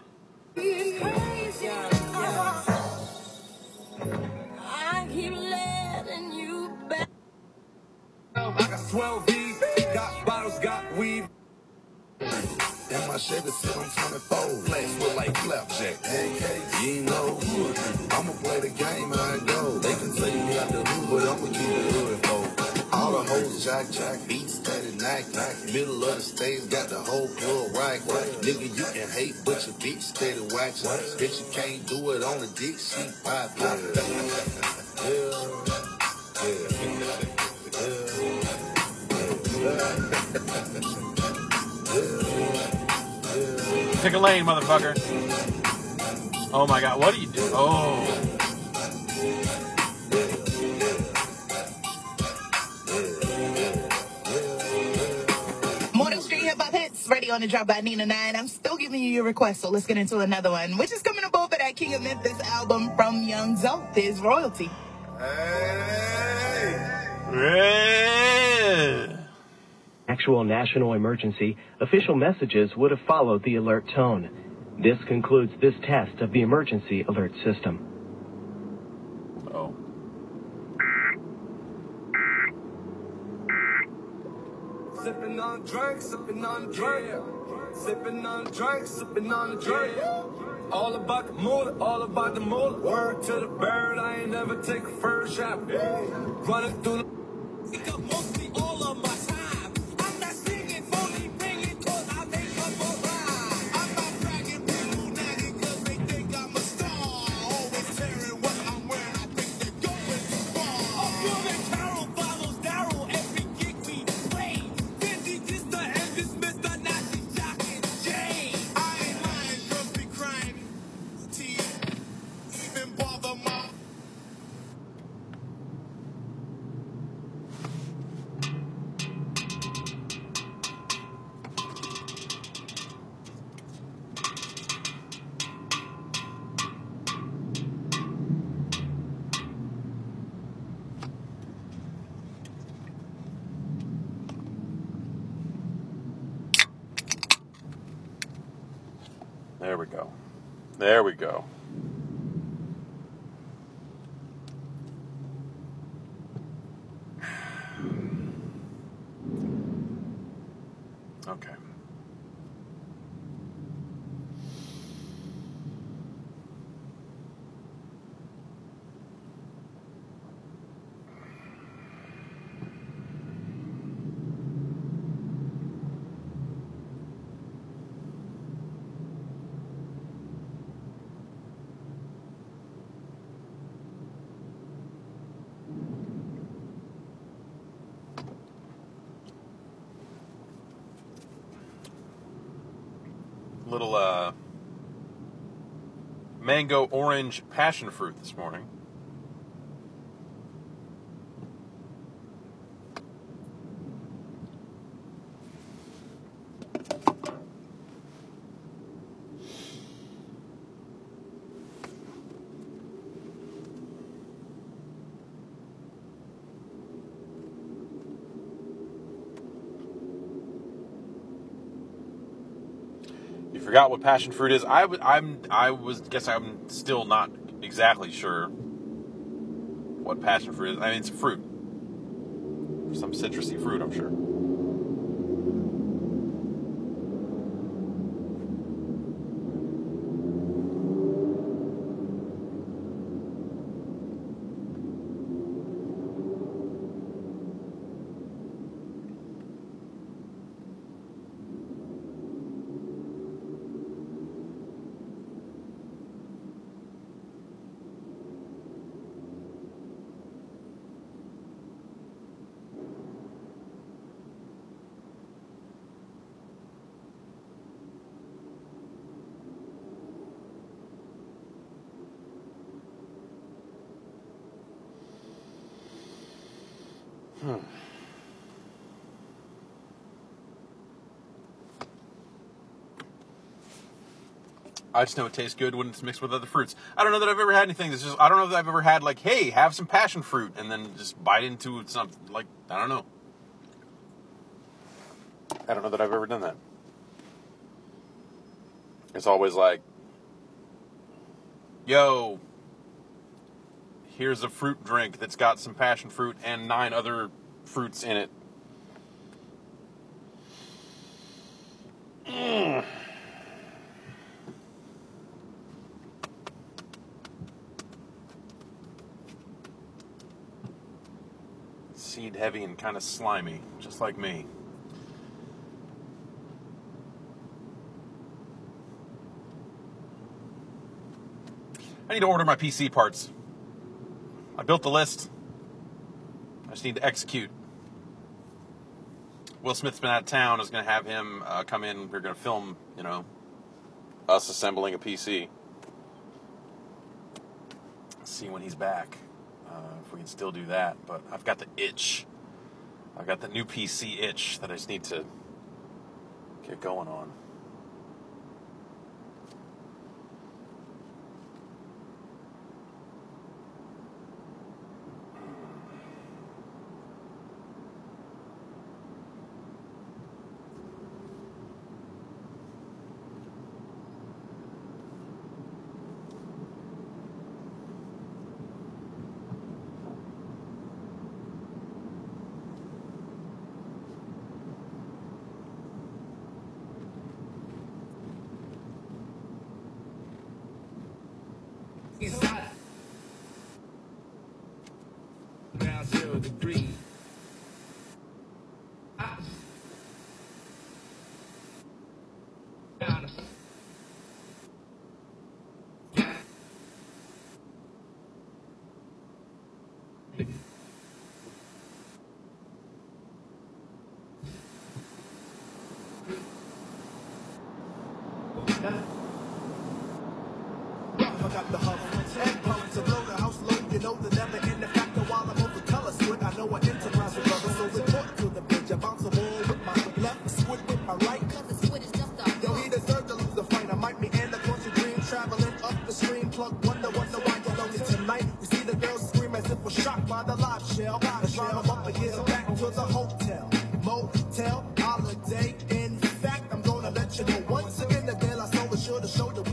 B: I keep letting you back.
R: I got 12 V's, got bottles, got weed.
I: And my Chevy sit on 24. Flash look like flapjack. AK, you ain't know hood. I'ma play the game how it goes. They can take me out the hood, but I'ma keep it hood, folks. All the hoes jack, beats steady knack. Middle of the stage, got the whole club right. Nigga, you can hate, but your bitch steady watching. Bitch, you can't do it on the dick, she pop.
A: Pick a lane, motherfucker. Oh my god, what are you doing? Oh.
U: Morning Street Hip Hop Hits, ready on the drop by Nina 9. I'm still giving you your request, so let's get into another one, which is coming up over that King of Memphis album from Young Zoe. There's royalty.
V: Actual national emergency, official messages would have followed the alert tone. This concludes this test of the emergency alert system.
A: Oh.
R: Sipping on drink, sipping on drink. Sipping on drink, sipping on the drink. All about the moolah, all about the moolah. Word to the bird, I ain't never take a first shot. Running through the... Pick up mostly all of my time. I'm not singing, only bringing, cause I make up a rhyme. I'm not bragging, people nagging, cause they think I'm a star. Always tearing what I'm wearing, I think they're going too far. I'm feeling Carol follows Daryl every gig we play. Busy just the end, this Mr. Nazi Jock and Jay. I ain't lying, cause we crying. Even bother my...
A: There we go. There we go. Okay. Little mango orange passion fruit this morning. You forgot what passion fruit is? I'm still not exactly sure what passion fruit is. I mean, it's a fruit. Some citrusy fruit, I'm sure. I just know it tastes good when it's mixed with other fruits. I don't know that I've ever had anything that's just, I don't know that I've ever had like, hey, have some passion fruit, and then just bite into something, like, I don't know. I don't know that I've ever done that. It's always like, yo, here's a fruit drink that's got some passion fruit and 9 other fruits in it. Seed heavy and kind of slimy, just like me. I need to order my PC parts. I built the list. I just need to execute. Will Smith's been out of town. I was going to have him come in. We're going to film, us assembling a PC. See when he's back. If we can still do that. But I've got the itch. I've got the new PC itch that I just need to get going on.
R: Now 0 degrees.
N: I got the hustle and pump to blow the house low. You know the never end the factor while I'm over color split. I know I enterprise with brothers, so report to the bitch. I bounce a ball with my left, squid with my right. Yo, he deserved to lose the fight. I might be in the country dream, traveling up the stream. Plug wonder why you're lonely tonight. We see the girls scream as if we're shocked by the live shell. The shell up again, back to the hotel, motel, holiday. In fact, I'm gonna let you know once again the girl I saw was sure to show the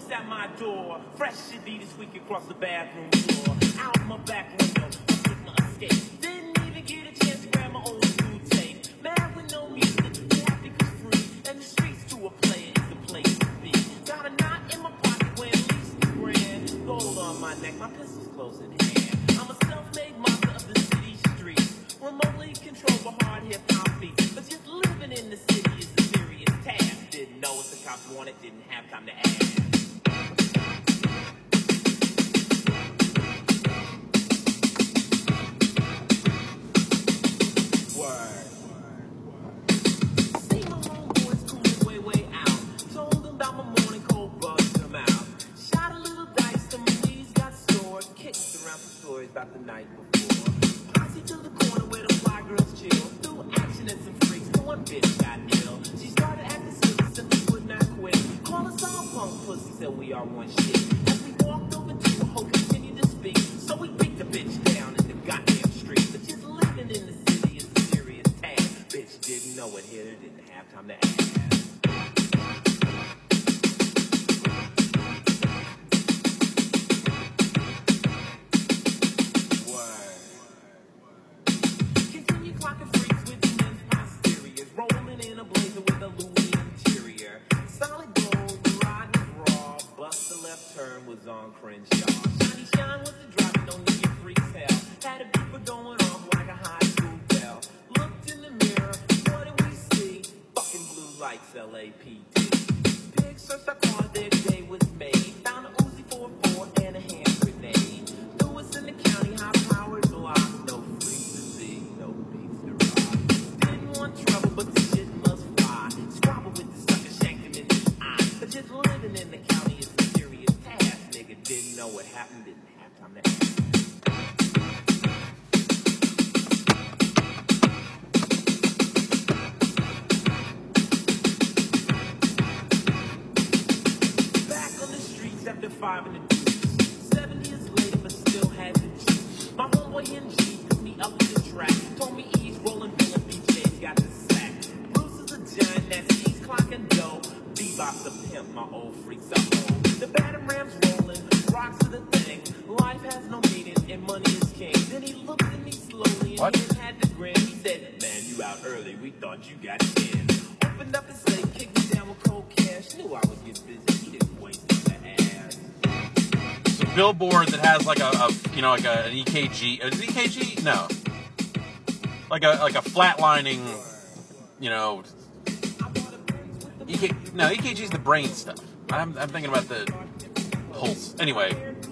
N: post at my door. Fresh Adidas squeak across the bathroom floor. Out my back window, I took my escape. Didn't even get a chance to grab my old school tape. Mad with no music, happy cause free. And the streets to a player is the place to be. Got a knot in my pocket weighing at least $1,000. Gold on my neck, my pistol's close in hand. I'm a self-made monster of the city streets. Remotely controlled by hard hip-hop beats. But just living in the city is a serious task. Didn't know what the cops wanted, didn't have time to ask. See my homeboys cooling way out. Told them about my morning cold, bugged them out. Shot a little dice, the knees got sore. Kicked around some stories about the night before. Posse to the corner where the fly girls chill. Threw action at some freaks, but one bitch got ill. She started acting silly, said we would not quit. Call us all punk pussy, said we are one shit. As we walked over to the hoe, continued to speak. So we beat the bitch down in the goddamn street. But just living in the city is a serious task. Bitch didn't know it, hit her, didn't have time to ask. Continue clocking freaks with the men's posteriors. Rolling in a blazer with a Louis interior. Solid gold, the ride was raw. Bust the left turn was on Crenshaw. Shiny shine was the driver, don't need your freaks hell. Had a beeper going off like a high school bell. Looked in the mirror, what did we see? Fucking blue lights, LAPD. Pigs searched our car, their day was made. Found a Uzi 4 and a hand grenade. Threw us in the county, high-powered block. No freaks to see, no beats to rock. Didn't want trouble, but the shit must fly. Squabble with the sucker, shanked him in the eye. But just living in the county is a serious task. Nigga didn't know what happened, didn't have time to ask. Back on the streets after 5 in the deuce. 7 years later, but still had the juice. My homeboy NG took me up to the track. Told me ease, rolling Bill and BJ's got the sack. Bruce is a giant, that's East Clock and Doe. Bebop's a pimp, my old freaks up old. The batting rams rolling, rocks are the thing. Life has no meaning and money is king. Then he looked at me slowly and he had to grin. He said, man, you out early, we thought you got in. Opened up his safe, kicked me down with cold cash. Knew I would get busy, he didn't waste his ass.
A: It's a billboard that has like an EKG. Is it EKG? No. Like a flatlining, EKG is the brain stuff. I'm thinking about the pulse. Anyway,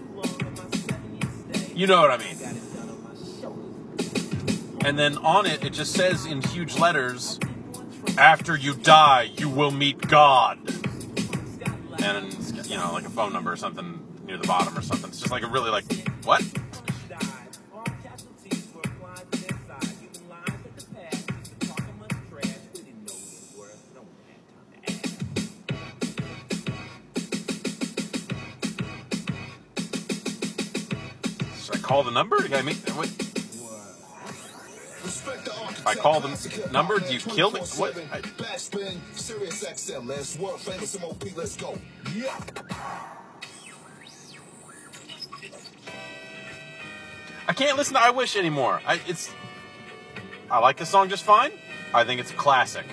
A: you know what I mean. And then on it just says in huge letters, "After you die, you will meet God." And like a phone number or something near the bottom or something. It's just like a really what? Call the number? You gotta make what? If I call the number, do you kill me? What?
H: Backspin, Sirius XM, man. It's world famous MOP. Let's go. Yeah.
A: I can't listen to I Wish anymore. I like the song just fine. I think it's a classic.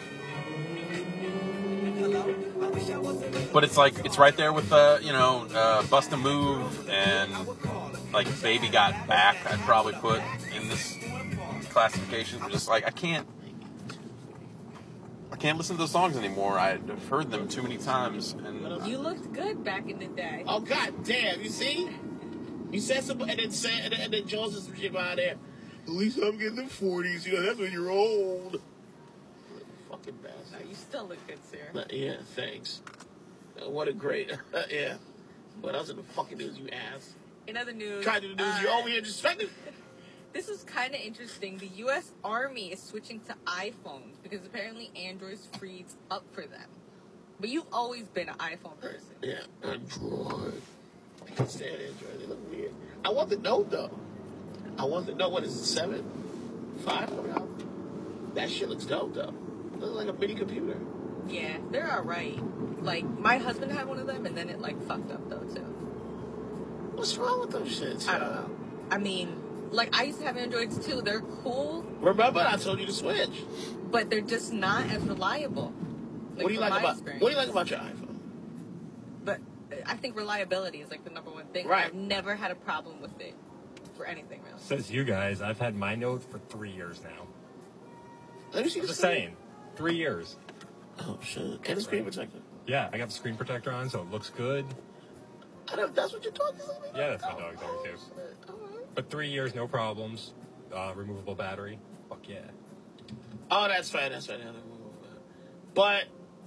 A: But it's right there with Bust a Move and Baby Got Back. I'd probably put in this classification. Just I can't listen to those songs anymore. I've heard them too many times. And
D: you looked good back in the day.
T: Oh god damn! You see? You said something, and then Jones is some shit out there. At least I'm getting the 40s. That's when you're old. Fucking bastard.
D: No, you still look good, sir.
T: Yeah, thanks. What a great yeah. What else in the fucking news, you ass?
D: In other news,
T: trying to do the news, you're over here distracted.
D: This is kind of interesting. The U.S. Army is switching to iPhones because apparently Android's frees up for them. But you've always been an iPhone person.
T: Yeah, Android. I can't stand Android. They look weird. I want the Note, though. I want the Note. What is it, 7? 5 coming out? That shit looks dope, though. It looks like a mini computer.
D: Yeah, they're alright. Like, my husband had one of them, and then it, like, fucked up, though, too.
T: What's wrong with those shits?
D: I don't know. I mean, like, I used to have Androids, too. They're cool.
T: Remember, I told you to switch.
D: But they're just not as reliable.
T: What do you like about your iPhone?
D: But I think reliability is, like, the number one thing.
T: Right.
D: I've never had a problem with it for anything, really.
E: Says you guys. I've had my Note for 3 years now.
T: Let me see
E: I'm just saying. 3 years.
T: Oh, shit. And the screen protector.
E: Yeah, I got the screen protector on, so it looks good.
T: I don't, that's what your dog is like?
E: Yeah, that's my dog's dog, too. But 3 years, no problems. Removable battery. Fuck yeah.
T: Oh, that's fine. But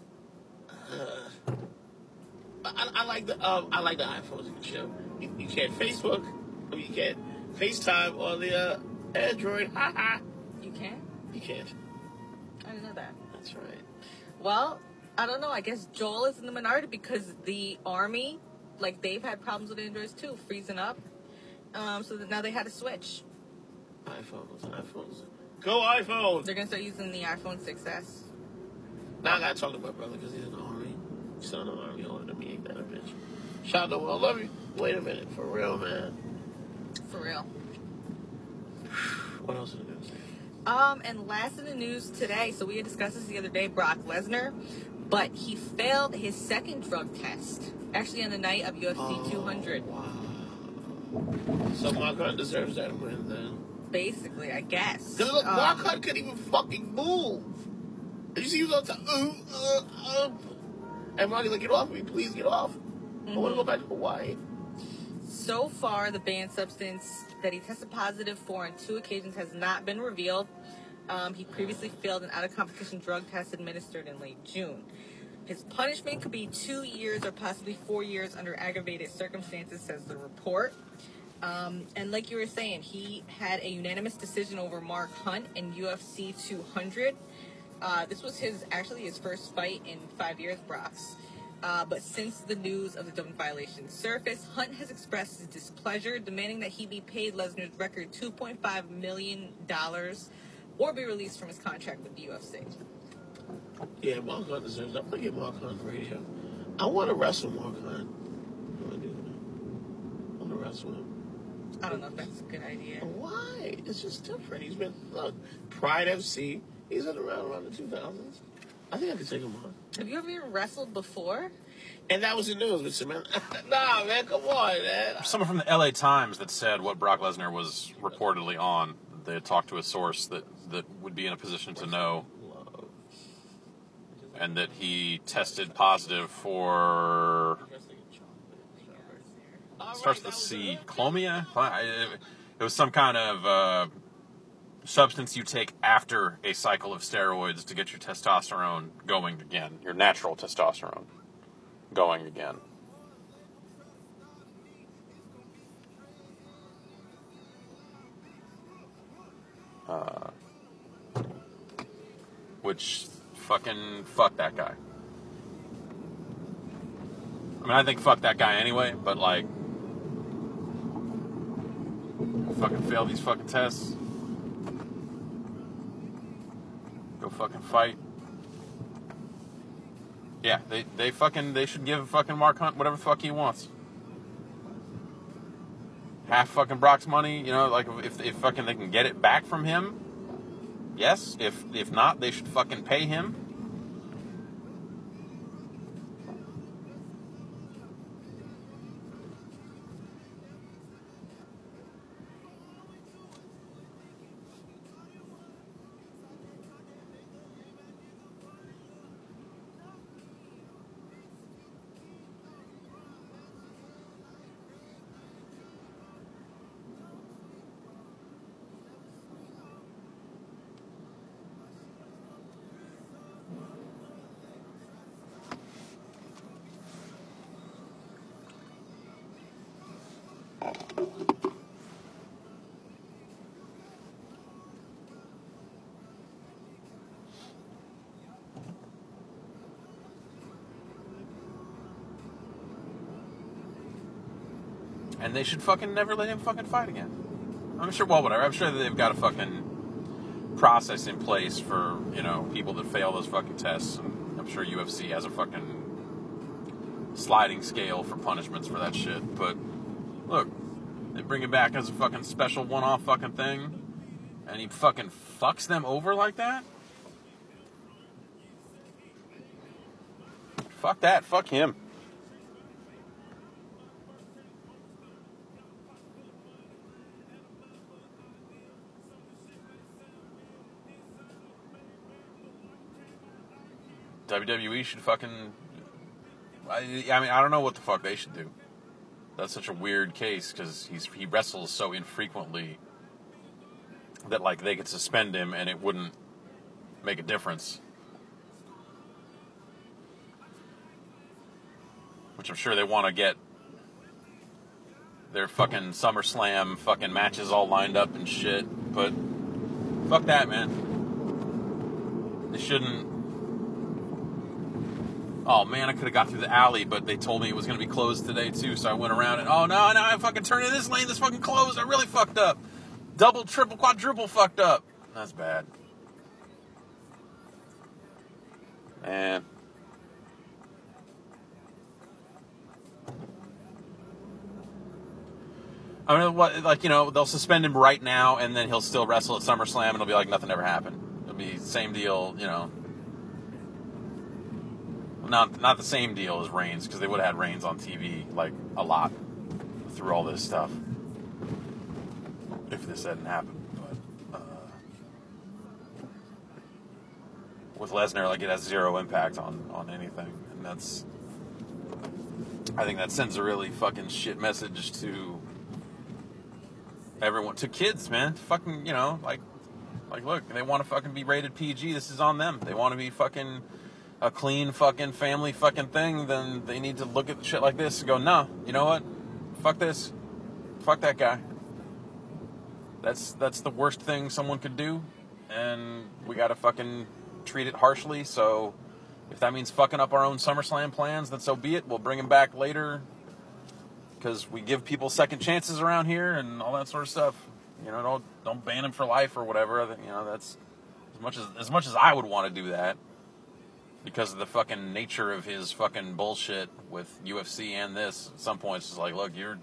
T: I like the iPhones you can show. You can't Facebook, or you can't FaceTime on the Android.
D: You can?
T: You can't.
D: I didn't know that.
T: That's right.
D: Well, I don't know. I guess Joel is in the minority because the Army, like, they've had problems with Androids too, freezing up. So that now they had to switch.
T: iPhones. Go iPhone!
D: They're going to start using the iPhone 6S.
T: Now I got to talk to my brother because he's in the Army. He's still in the Army older than me. Ain't that a bitch? Shout out to Will. Love you. Wait a minute. For real, man.
D: For real.
T: What else is it going to say?
D: And last in the news today, so we had discussed this the other day, Brock Lesnar, but he failed his second drug test, actually on the night of UFC 200.
T: Wow. So Mark Hunt deserves that win then.
D: Basically, I guess.
T: Because look, Mark Hunt couldn't even fucking move. And you see he was on top, and Marty's like, get off me, please get off. I want to go back to Hawaii.
D: So far, the banned substance that he tested positive for on 2 occasions has not been revealed. He previously failed an out-of-competition drug test administered in late June. His punishment could be 2 years or possibly 4 years under aggravated circumstances, says the report. And like you were saying, he had a unanimous decision over Mark Hunt in UFC 200. This was his first fight in 5 years, Brock's. But since the news of the doping violation surfaced, Hunt has expressed his displeasure, demanding that he be paid Lesnar's record $2.5 million or be released from his contract with the UFC.
T: Yeah, Mark Hunt deserves it. I'm going to get Mark Hunt radio. I want to wrestle Mark Hunt. I want to wrestle him.
D: I don't know if that's a good idea.
T: Why? It's just different. He's been, look, Pride FC. He's been around the 2000s. I think I could take him on.
D: Have you ever even wrestled before?
T: And that was the news, Mr. Man. Nah, man, come on, man.
A: Someone from the LA Times that said what Brock Lesnar was reportedly on. They had talked to a source that would be in a position to know. And that he tested positive for... starts with C. Clomia? It was some kind of substance you take after a cycle of steroids to get your testosterone going again. Your natural testosterone going again. Which fucking fuck that guy. I mean, I think fuck that guy anyway, but like, fucking fail these fucking tests. Go fucking fight. Yeah, they should give fucking Mark Hunt whatever the fuck he wants. Half fucking Brock's money, you know, like if fucking they can get it back from him. Yes, if not, they should fucking pay him. And they should fucking never let him fucking fight again. I'm sure, well, whatever. I'm sure that they've got a fucking process in place for, you know, people that fail those fucking tests. And I'm sure UFC has a fucking sliding scale for punishments for that shit. But look, they bring it back as a fucking special one-off fucking thing, and he fucking fucks them over like that? Fuck that. Fuck him. WWE should fucking... I mean, I don't know what the fuck they should do. That's such a weird case, because he wrestles so infrequently that, like, they could suspend him and it wouldn't make a difference. Which I'm sure they want to get their fucking SummerSlam fucking matches all lined up and shit. But fuck that, man. They shouldn't... Oh man, I could have got through the alley, but they told me it was going to be closed today too, so I went around and, oh no, I fucking turned in this lane, this fucking closed, I really fucked up. Double, triple, quadruple fucked up. That's bad. Man. I mean, what, like, you know, they'll suspend him right now, and then he'll still wrestle at SummerSlam, and it'll be like nothing ever happened. It'll be same deal, you know. Not the same deal as Reigns, because they would have had Reigns on TV, like, a lot through all this stuff. If this hadn't happened. But, with Lesnar, like, it has zero impact on anything. And that's... I think that sends a really fucking shit message to everyone. To kids, man. Fucking, you know, like, look, they want to fucking be rated PG. This is on them. They want to be fucking... a clean fucking family fucking thing, then they need to look at shit like this and go, nah, you know what? Fuck this. Fuck that guy. That's the worst thing someone could do, and we gotta fucking treat it harshly, so if that means fucking up our own SummerSlam plans, then so be it. We'll bring him back later, because we give people second chances around here and all that sort of stuff. You know, don't ban him for life or whatever. You know, that's as much as I would want to do that. Because of the fucking nature of his fucking bullshit with UFC and this, at some point it's just like, look, your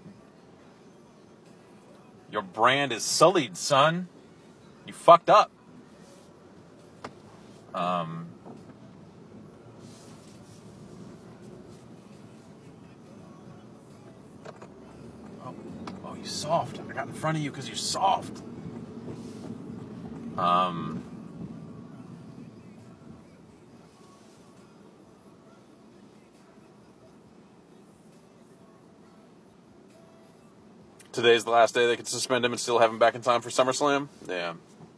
A: brand is sullied, son. You fucked up. Oh, you soft. I got in front of you because you're soft. Today's the last day they could suspend him and still have him back in time for SummerSlam? Yeah.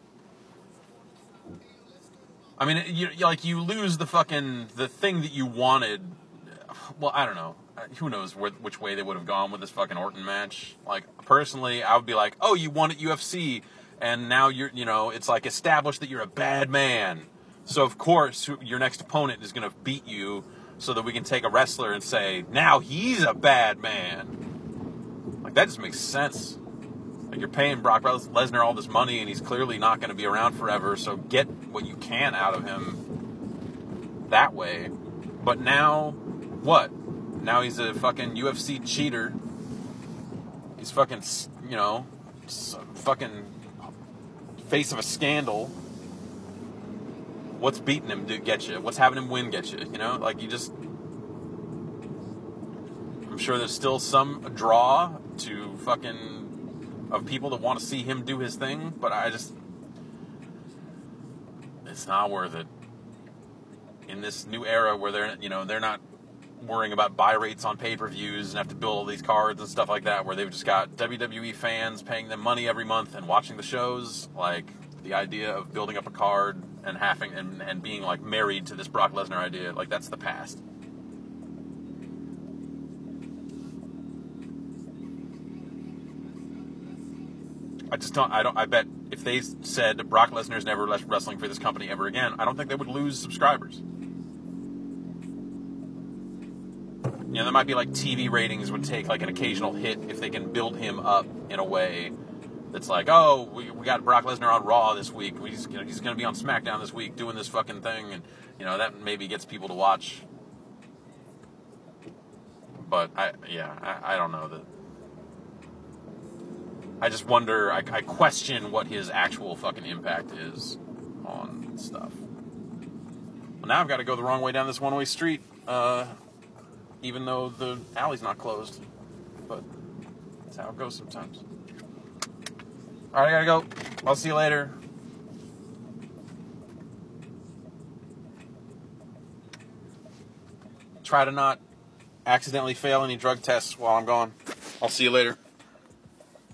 A: I mean, you lose the thing that you wanted. Well, I don't know. Who knows which way they would have gone with this fucking Orton match. Like, personally, I would be like, oh, you won at UFC, and now it's like established that you're a bad man. So, of course, your next opponent is going to beat you so that we can take a wrestler and say, now he's a bad man. Like, that just makes sense. Like, you're paying Brock Lesnar all this money, and he's clearly not going to be around forever, so get what you can out of him that way. But now, what? Now he's a fucking UFC cheater. He's fucking, fucking face of a scandal. What's beating him get you? What's having him win get you? You know, like, you just... I'm sure there's still some draw to fucking of people that want to see him do his thing, but it's not worth it. In this new era where they're not worrying about buy rates on pay-per-views and have to build all these cards and stuff like that, where they've just got WWE fans paying them money every month and watching the shows, like, the idea of building up a card and having and being like married to this Brock Lesnar idea, like, that's the past. I bet if they said Brock Lesnar's never wrestling for this company ever again, I don't think they would lose subscribers. You know, there might be like TV ratings would take like an occasional hit if they can build him up in a way that's like, oh, we got Brock Lesnar on Raw this week. He's going to be on SmackDown this week doing this fucking thing, and that maybe gets people to watch. But I don't know that. I just wonder. I question what his actual fucking impact is on stuff. Well, now I've got to go the wrong way down this one-way street, even though the alley's not closed. But that's how it goes sometimes. All right, I gotta go. I'll see you later. Try to not accidentally fail any drug tests while I'm gone. I'll see you later.